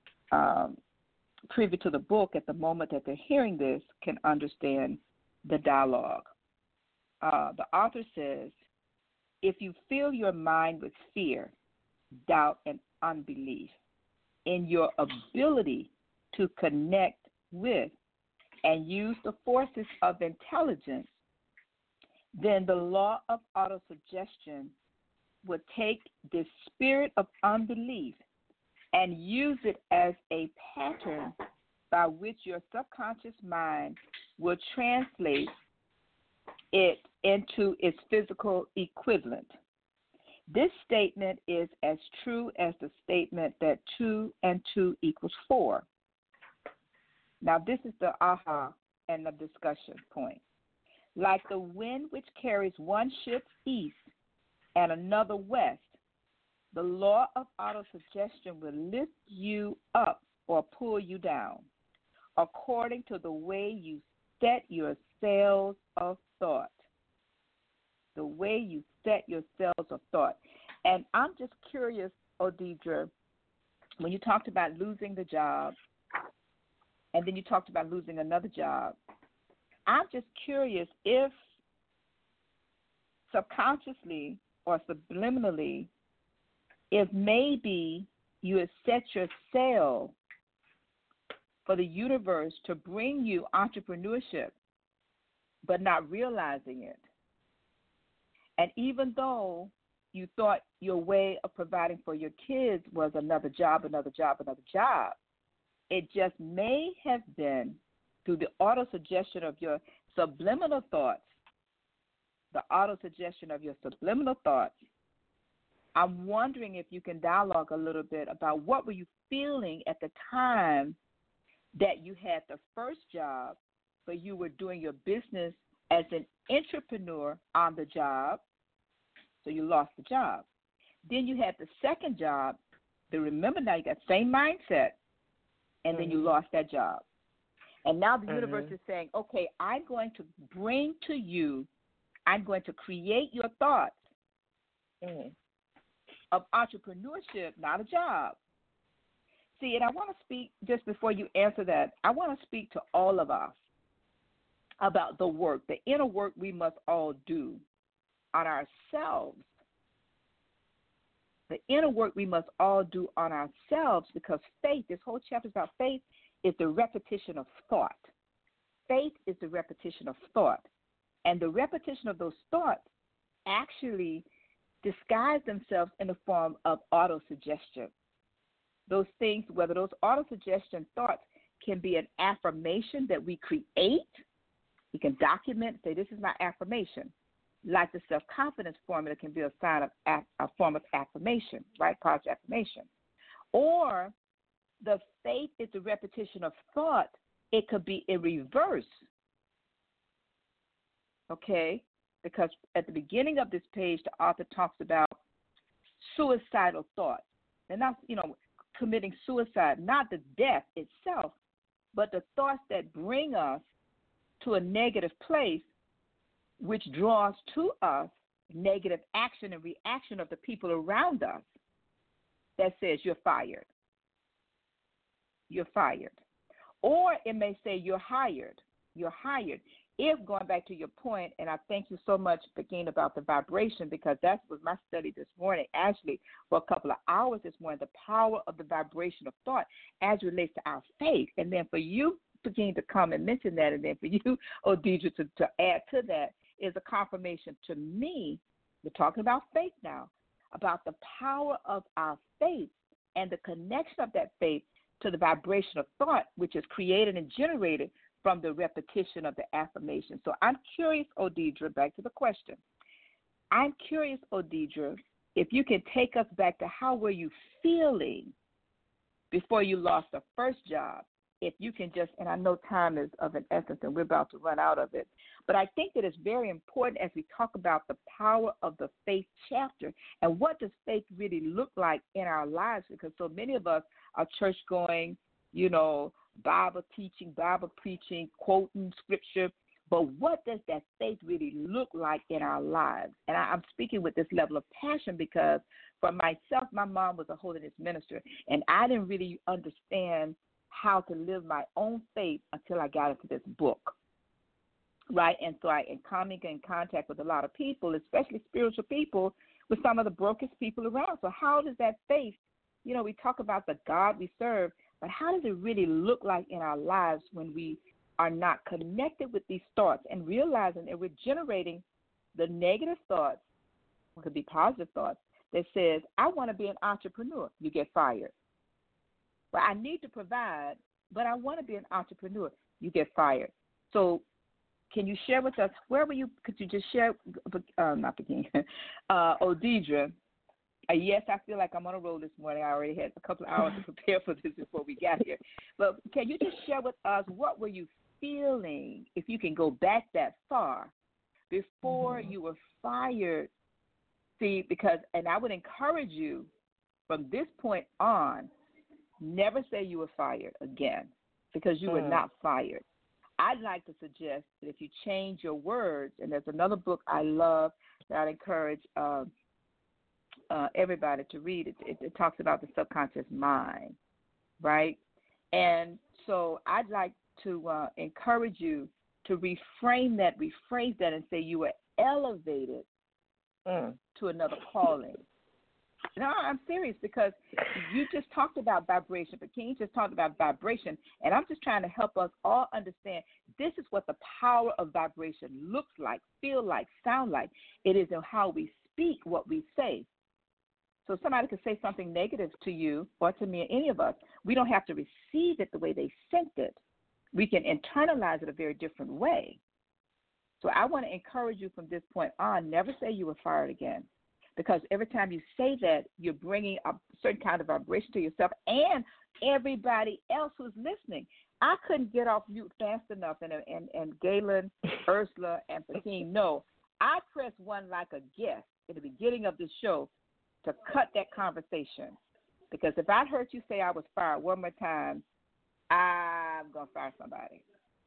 privy to the book at the moment that they're hearing this can understand the dialogue. The author says, if you fill your mind with fear, doubt, and unbelief in your ability to connect with and use the forces of intelligence, then the law of autosuggestion would take this spirit of unbelief and use it as a pattern by which your subconscious mind will translate it into its physical equivalent. This statement is as true as the statement that 2 and 2 equals 4. Now, this is the aha and the discussion point. Like the wind which carries one ship east and another west, the law of autosuggestion will lift you up or pull you down according to the way you set your cells of thought. The way you set your cells of thought. And I'm just curious, Odidra, when you talked about losing the job and then you talked about losing another job, I'm just curious if subconsciously or subliminally, if maybe you had set your cell for the universe to bring you entrepreneurship, but not realizing it. And even though you thought your way of providing for your kids was another job, it just may have been through the autosuggestion of your subliminal thoughts, I'm wondering if you can dialogue a little bit about what were you feeling at the time that you had the first job, but you were doing your business as an entrepreneur on the job, so you lost the job. Then you had the second job, but remember now you got the same mindset, and then you lost that job. And now the universe is saying, okay, I'm going to bring to you, I'm going to create your thoughts of entrepreneurship, not a job. See, and I want to speak, just before you answer that, I want to speak to all of us about the work, the inner work we must all do on ourselves. The inner work we must all do on ourselves, because faith, this whole chapter is about faith, is the repetition of thought. Faith is the repetition of thought. And the repetition of those thoughts actually disguise themselves in the form of autosuggestion. Those things, whether those autosuggestion thoughts can be an affirmation that we create, we can document, say, this is my affirmation. Like the self-confidence formula can be a sign of a form of affirmation, right? Positive affirmation. Or the faith is the repetition of thought. It could be in reverse, okay? Because at the beginning of this page, the author talks about suicidal thoughts. And not, committing suicide, not the death itself, but the thoughts that bring us to a negative place, which draws to us negative action and reaction of the people around us that says you're fired. You're fired. Or it may say you're hired. You're hired. If, going back to your point, and I thank you so much, Begin, about the vibration, because that was my study this morning, actually, for a couple of hours this morning, the power of the vibration of thought as it relates to our faith. And then for you, Begin, to come and mention that, and then for you, Deidre, to add to that, is a confirmation to me, we're talking about faith now, about the power of our faith and the connection of that faith to the vibration of thought, which is created and generated from the repetition of the affirmation. So I'm curious, Deidre, back to the question. I'm curious, Deidre, if you can take us back to how were you feeling before you lost the first job. If you can just, and I know time is of an essence and we're about to run out of it, but I think that it's very important as we talk about the power of the faith chapter and what does faith really look like in our lives, because so many of us are church going, Bible teaching, Bible preaching, quoting scripture, but what does that faith really look like in our lives? And I'm speaking with this level of passion because for myself, my mom was a holiness minister, and I didn't really understand how to live my own faith until I got into this book, right? And so I coming in contact with a lot of people, especially spiritual people, with some of the brokest people around. So how does that faith, we talk about the God we serve, but how does it really look like in our lives when we are not connected with these thoughts and realizing that we're generating the negative thoughts, it could be positive thoughts, that says, I want to be an entrepreneur. You get fired. Well, I need to provide, but I want to be an entrepreneur. You get fired. So can you share with us, could you just share, not Begin, Deidre, yes, I feel like I'm on a roll this morning. I already had a couple of hours to prepare for this before we got here. But can you just share with us, what were you feeling, if you can go back that far, before you were fired? See, because, and I would encourage you from this point on, never say you were fired again, because you were not fired. I'd like to suggest that if you change your words, and there's another book I love that I'd encourage everybody to read. It talks about the subconscious mind, right? And so I'd like to encourage you to rephrase that and say you were elevated to another calling. No, I'm serious, because you just talked about vibration, but King just talked about vibration, and I'm just trying to help us all understand this is what the power of vibration looks like, feel like, sound like. It is in how we speak, what we say. So somebody could say something negative to you or to me or any of us. We don't have to receive it the way they sent it. We can internalize it a very different way. So I want to encourage you from this point on, never say you were fired again. Because every time you say that, you're bringing a certain kind of vibration to yourself and everybody else who's listening. I couldn't get off mute fast enough, and Galen, Ursula, and Fatim, no. I pressed one like a guest at the beginning of the show to cut that conversation. Because if I heard you say I was fired one more time, I'm going to fire somebody.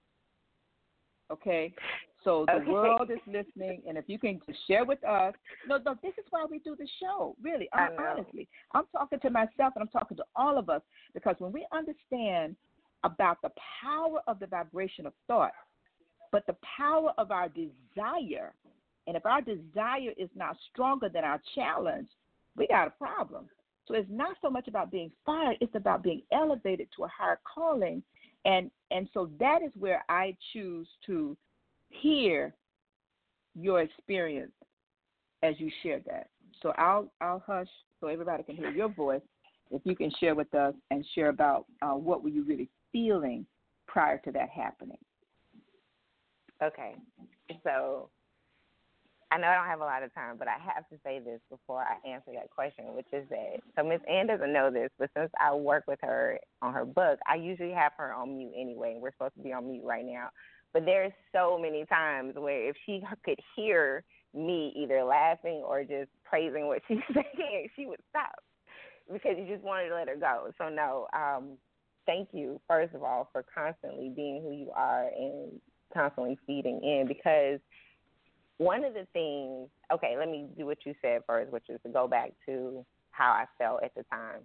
Okay? So the world is listening, and if you can just share with us, no, this is why we do the show, really, honestly. I'm talking to myself, and I'm talking to all of us, because when we understand about the power of the vibration of thought, but the power of our desire, and if our desire is not stronger than our challenge, we got a problem. So it's not so much about being fired, it's about being elevated to a higher calling, and so that is where I choose to hear your experience as you share that. So I'll hush so everybody can hear your voice. If you can share with us and share about what were you really feeling prior to that happening. Okay. So I know I don't have a lot of time, but I have to say this before I answer that question, which is that, so Miss Ann doesn't know this, but since I work with her on her book, I usually have her on mute anyway, and we're supposed to be on mute right now. But there's so many times where if she could hear me either laughing or just praising what she's saying, she would stop because you just wanted to let her go. So, no, thank you, first of all, for constantly being who you are and constantly feeding in, because one of the things, okay, let me do what you said first, which is to go back to how I felt at the time.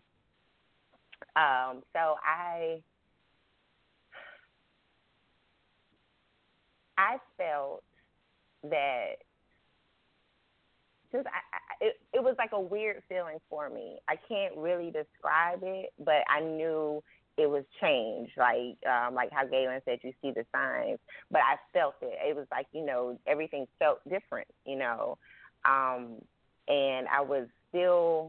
So I felt that it was like a weird feeling for me. I can't really describe it, but I knew it was change, like how Galen said, you see the signs, but I felt it. It was like, everything felt different, and I was still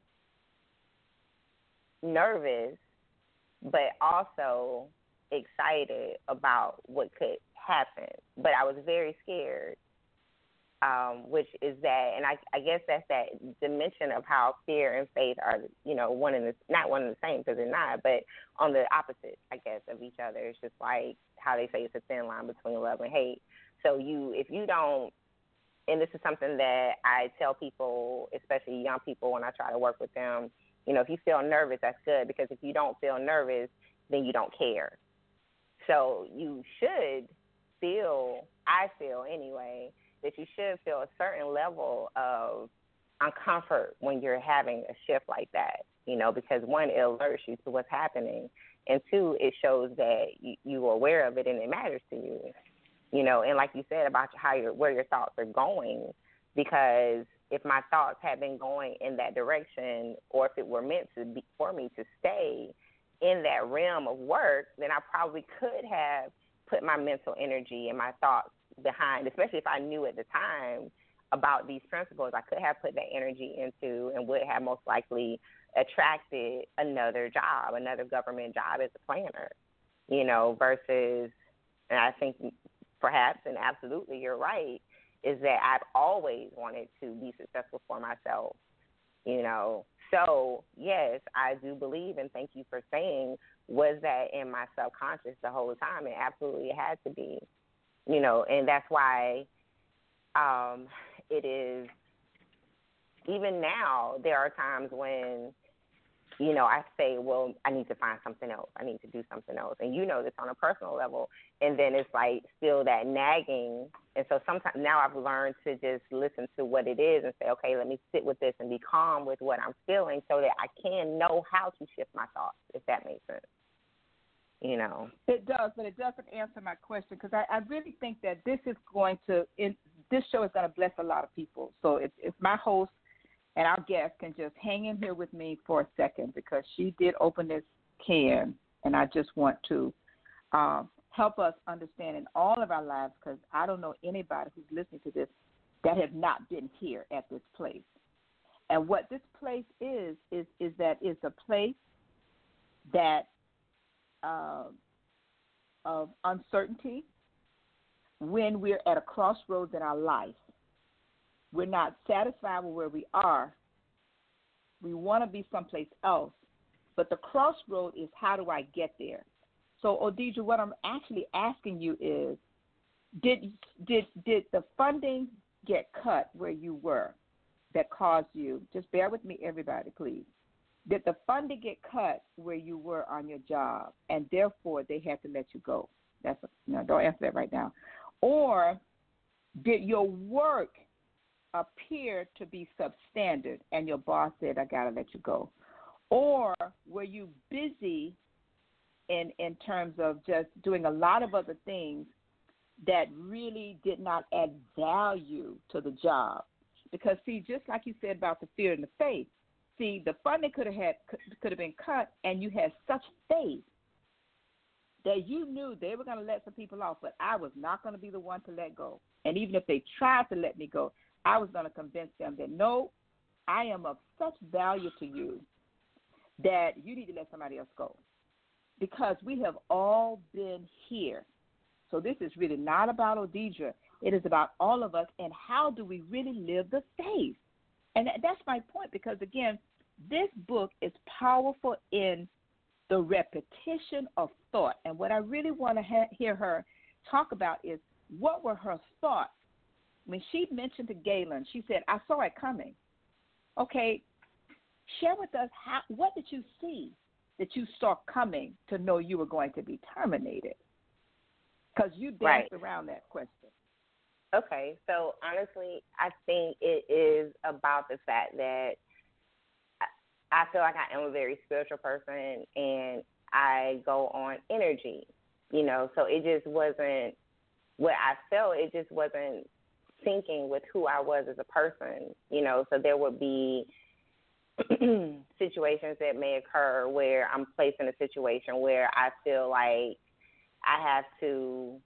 nervous, but also excited about what could happen. But I was very scared, which is that, and I guess that's that dimension of how fear and faith are, not one and the same, because they're not, but on the opposite, I guess, of each other. It's just like how they say it's a thin line between love and hate. So if you don't, and this is something that I tell people, especially young people, when I try to work with them, if you feel nervous, that's good, because if you don't feel nervous, then you don't care. So you should feel, I feel anyway, that you should feel a certain level of uncomfort when you're having a shift like that, because one, it alerts you to what's happening, and two, it shows that you are aware of it and it matters to you, and like you said about where your thoughts are going, because if my thoughts had been going in that direction, or if it were meant to be for me to stay in that realm of work, then I probably could have put my mental energy and my thoughts behind, especially if I knew at the time about these principles, I could have put that energy into and would have most likely attracted another job, another government job as a planner, versus, and I think perhaps, and absolutely you're right, is that I've always wanted to be successful for myself, So, yes, I do believe, and thank you for saying, was that in my subconscious the whole time? And absolutely it had to be, and that's why it is, even now, there are times when, I say, well, I need to find something else. I need to do something else. And this on a personal level. And then it's like still that nagging. And so sometimes now I've learned to just listen to what it is and say, okay, let me sit with this and be calm with what I'm feeling so that I can know how to shift my thoughts, if that makes sense. It does, but it doesn't answer my question, because I really think that this show is going to bless a lot of people. So if my host and our guest can just hang in here with me for a second, because she did open this can, and I just want to help us understand in all of our lives, because I don't know anybody who's listening to this that have not been here at this place. And what this place is that it's a place that of uncertainty, when we're at a crossroads in our life. We're not satisfied with where we are. We want to be someplace else. But the crossroad is, how do I get there? So, Odidra, what I'm actually asking you is, did the funding get cut where you were that caused you, just bear with me, everybody, please. Did the funding get cut where you were on your job, and therefore they had to let you go? Don't answer that right now. Or did your work appear to be substandard, and your boss said, I got to let you go? Or were you busy in terms of just doing a lot of other things that really did not add value to the job? Because, see, just like you said about the fear and the faith, see, the funding could have been cut, and you had such faith that you knew they were going to let some people off, but I was not going to be the one to let go. And even if they tried to let me go, I was going to convince them that, no, I am of such value to you that you need to let somebody else go. Because we have all been here. So this is really not about Odidra. It is about all of us, and how do we really live the faith? And that's my point, because, again, this book is powerful in the repetition of thought. And what I really want to hear her talk about is, what were her thoughts? When she mentioned to Galen, she said, I saw it coming. Okay, share with us, what did you see that you saw coming to know you were going to be terminated? Because you danced around that question. Okay, so honestly, I think it is about the fact that I feel like I am a very spiritual person, and I go on energy, so it just wasn't what I felt. It just wasn't syncing with who I was as a person, so there would be situations that may occur where I'm placed in a situation where I feel like I have to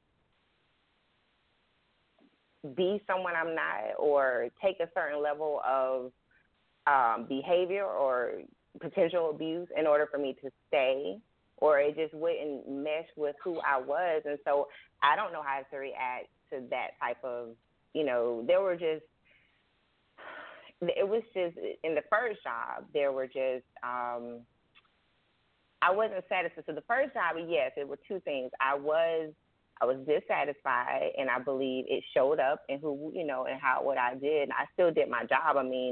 be someone I'm not, or take a certain level of behavior or potential abuse in order for me to stay, or it just wouldn't mesh with who I was. And so I don't know how to react to that type of, it was just in the first job, there were just, I wasn't satisfied. So the first job, yes, it were two things. I was dissatisfied, and I believe it showed up in who, and what I did. I still did my job. I mean,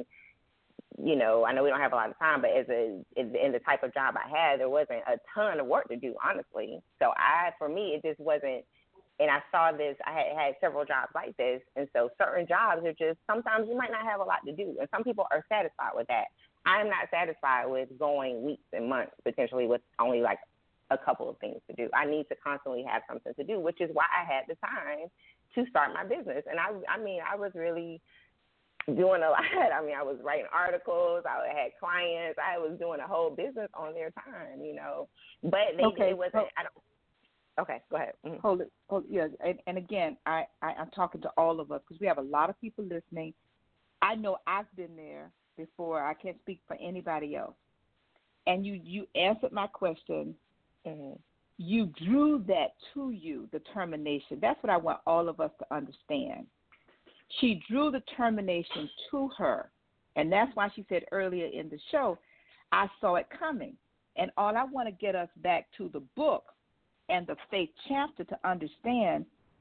I know we don't have a lot of time, but in the type of job I had, there wasn't a ton of work to do, honestly. So for me, it just wasn't. And I saw this. I had several jobs like this, and so certain jobs are just sometimes you might not have a lot to do, and some people are satisfied with that. I am not satisfied with going weeks and months potentially with only like a couple of things to do. I need to constantly have something to do, which is why I had the time to start my business. And I was really doing a lot. I mean, I was writing articles. I had clients. I was doing a whole business on their time, But it wasn't. I don't. Okay, go ahead. Mm-hmm. Hold it. Yeah, and again, I'm talking to all of us because we have a lot of people listening. I know I've been there before. I can't speak for anybody else. And you answered my question. Mm-hmm. You drew that to you, the termination. That's what I want all of us to understand. She drew the termination to her, and that's why she said earlier in the show, I saw it coming. And all I want to get us back to the book and the faith chapter to understand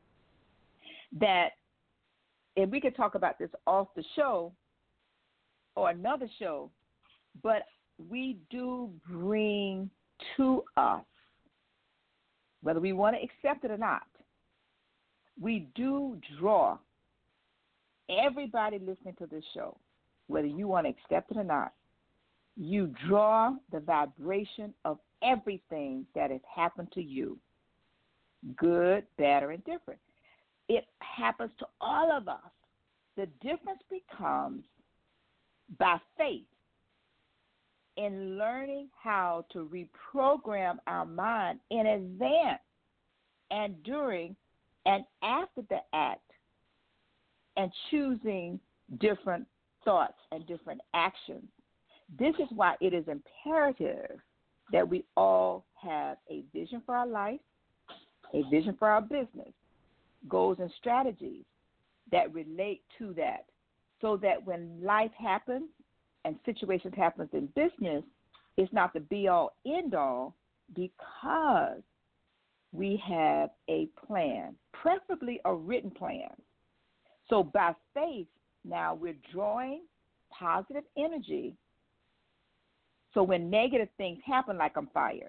that, and we could talk about this off the show or another show, but we do bring to us, whether we want to accept it or not, we do draw everybody listening to this show, whether you want to accept it or not, you draw the vibration of everything that has happened to you, good, bad, or indifferent. It happens to all of us. The difference becomes by faith in learning how to reprogram our mind in advance and during and after the act, and choosing different thoughts and different actions. This is why it is imperative that we all have a vision for our life, a vision for our business, goals and strategies that relate to that, so that when life happens and situations happen in business, it's not the be-all, end-all, because we have a plan, preferably a written plan. So by faith, now we're drawing positive energy. So when negative things happen, like I'm fired,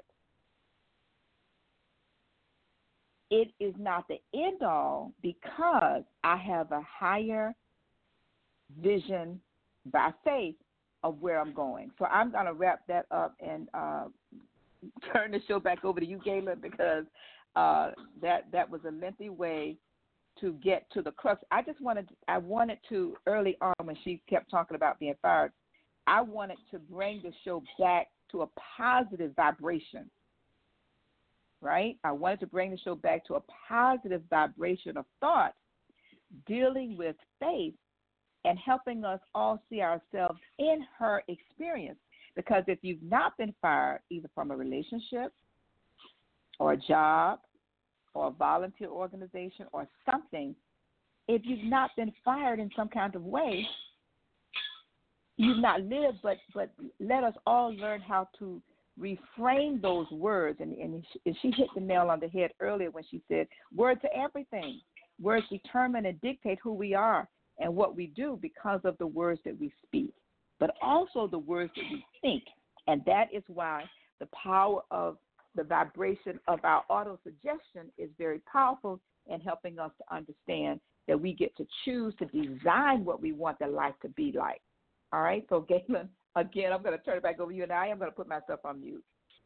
it is not the end all, because I have a higher vision by faith of where I'm going. So I'm going to wrap that up and turn the show back over to you, Gayla, because that was a lengthy way to get to the crux. I wanted to, early on when she kept talking about being fired, I wanted to bring the show back to a positive vibration, right? I wanted to bring the show back to a positive vibration of thought, dealing with faith and helping us all see ourselves in her experience. Because if you've not been fired, either from a relationship or a job or a volunteer organization or something, if you've not been fired in some kind of way, you've not lived, but let us all learn how to reframe those words. And she hit the nail on the head earlier when she said, words are everything. Words determine and dictate who we are and what we do because of the words that we speak, but also the words that we think. And that is why the power of the vibration of our auto-suggestion is very powerful, and helping us to understand that we get to choose to design what we want the life to be like. All right, so Galen, again, I'm going to turn it back over to you, and I am going to put myself on mute.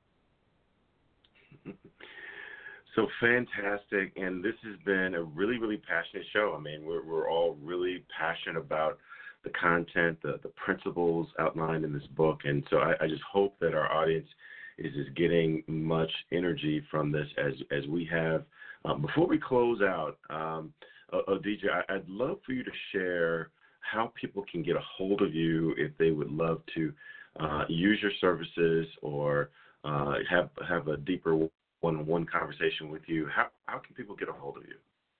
So fantastic, and this has been a really, really passionate show. I mean, we're all really passionate about the content, the principles outlined in this book, and so I just hope that our audience is getting much energy from this as we have. Before we close out, Adija, I'd love for you to share how people can get a hold of you if they would love to use your services or have a deeper one-on-one conversation with you. How can people get a hold of you?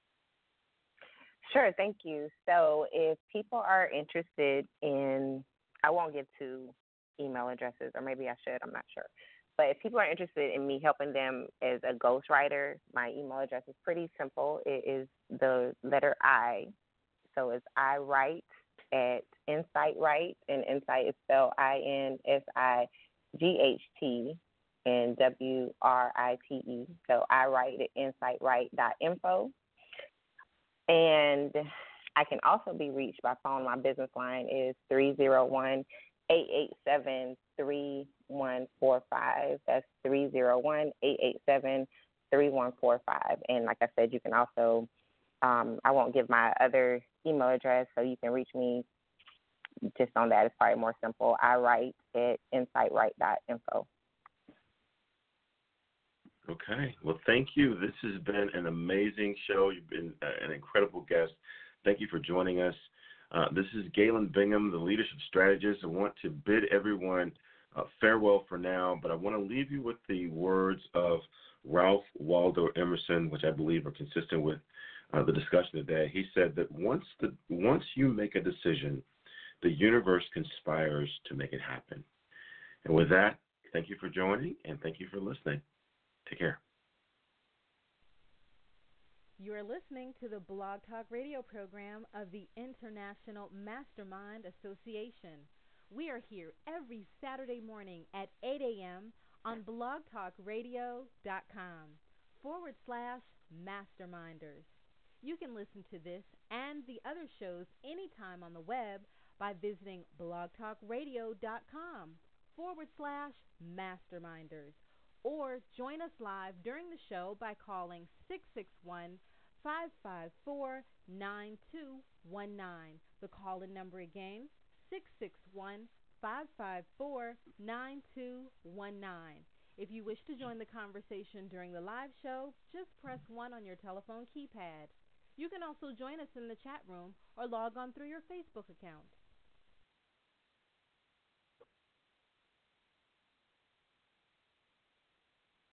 Sure, thank you. So if people are interested in, I won't give two email addresses, or maybe I should, I'm not sure. But if people are interested in me helping them as a ghostwriter, my email address is pretty simple. It is the letter I. So it's I write at Insight Write, and Insight is spelled INSIGHT and WRITE. So I write at insightwrite.info. And I can also be reached by phone. My business line is 301-887-3145. That's 301-887-3145. And like I said, you can also, I won't give my other email address, so you can reach me just on that. It's probably more simple. I write at insightwrite.info. Okay. Well, thank you. This has been an amazing show. You've been an incredible guest. Thank you for joining us. This is Galen Bingham, the leadership strategist. I want to bid everyone farewell for now, but I want to leave you with the words of Ralph Waldo Emerson, which I believe are consistent with the discussion today. He said that once you make a decision, the universe conspires to make it happen. And with that, thank you for joining, and thank you for listening. Take care. You are listening to the Blog Talk Radio program of the International Mastermind Association. We are here every Saturday morning at 8 a.m. on blogtalkradio.com/masterminders. You can listen to this and the other shows anytime on the web by visiting blogtalkradio.com/masterminders. Or join us live during the show by calling 661-554-9219. The call-in number again, 661-554-9219. If you wish to join the conversation during the live show, just press 1 on your telephone keypad. You can also join us in the chat room or log on through your Facebook account.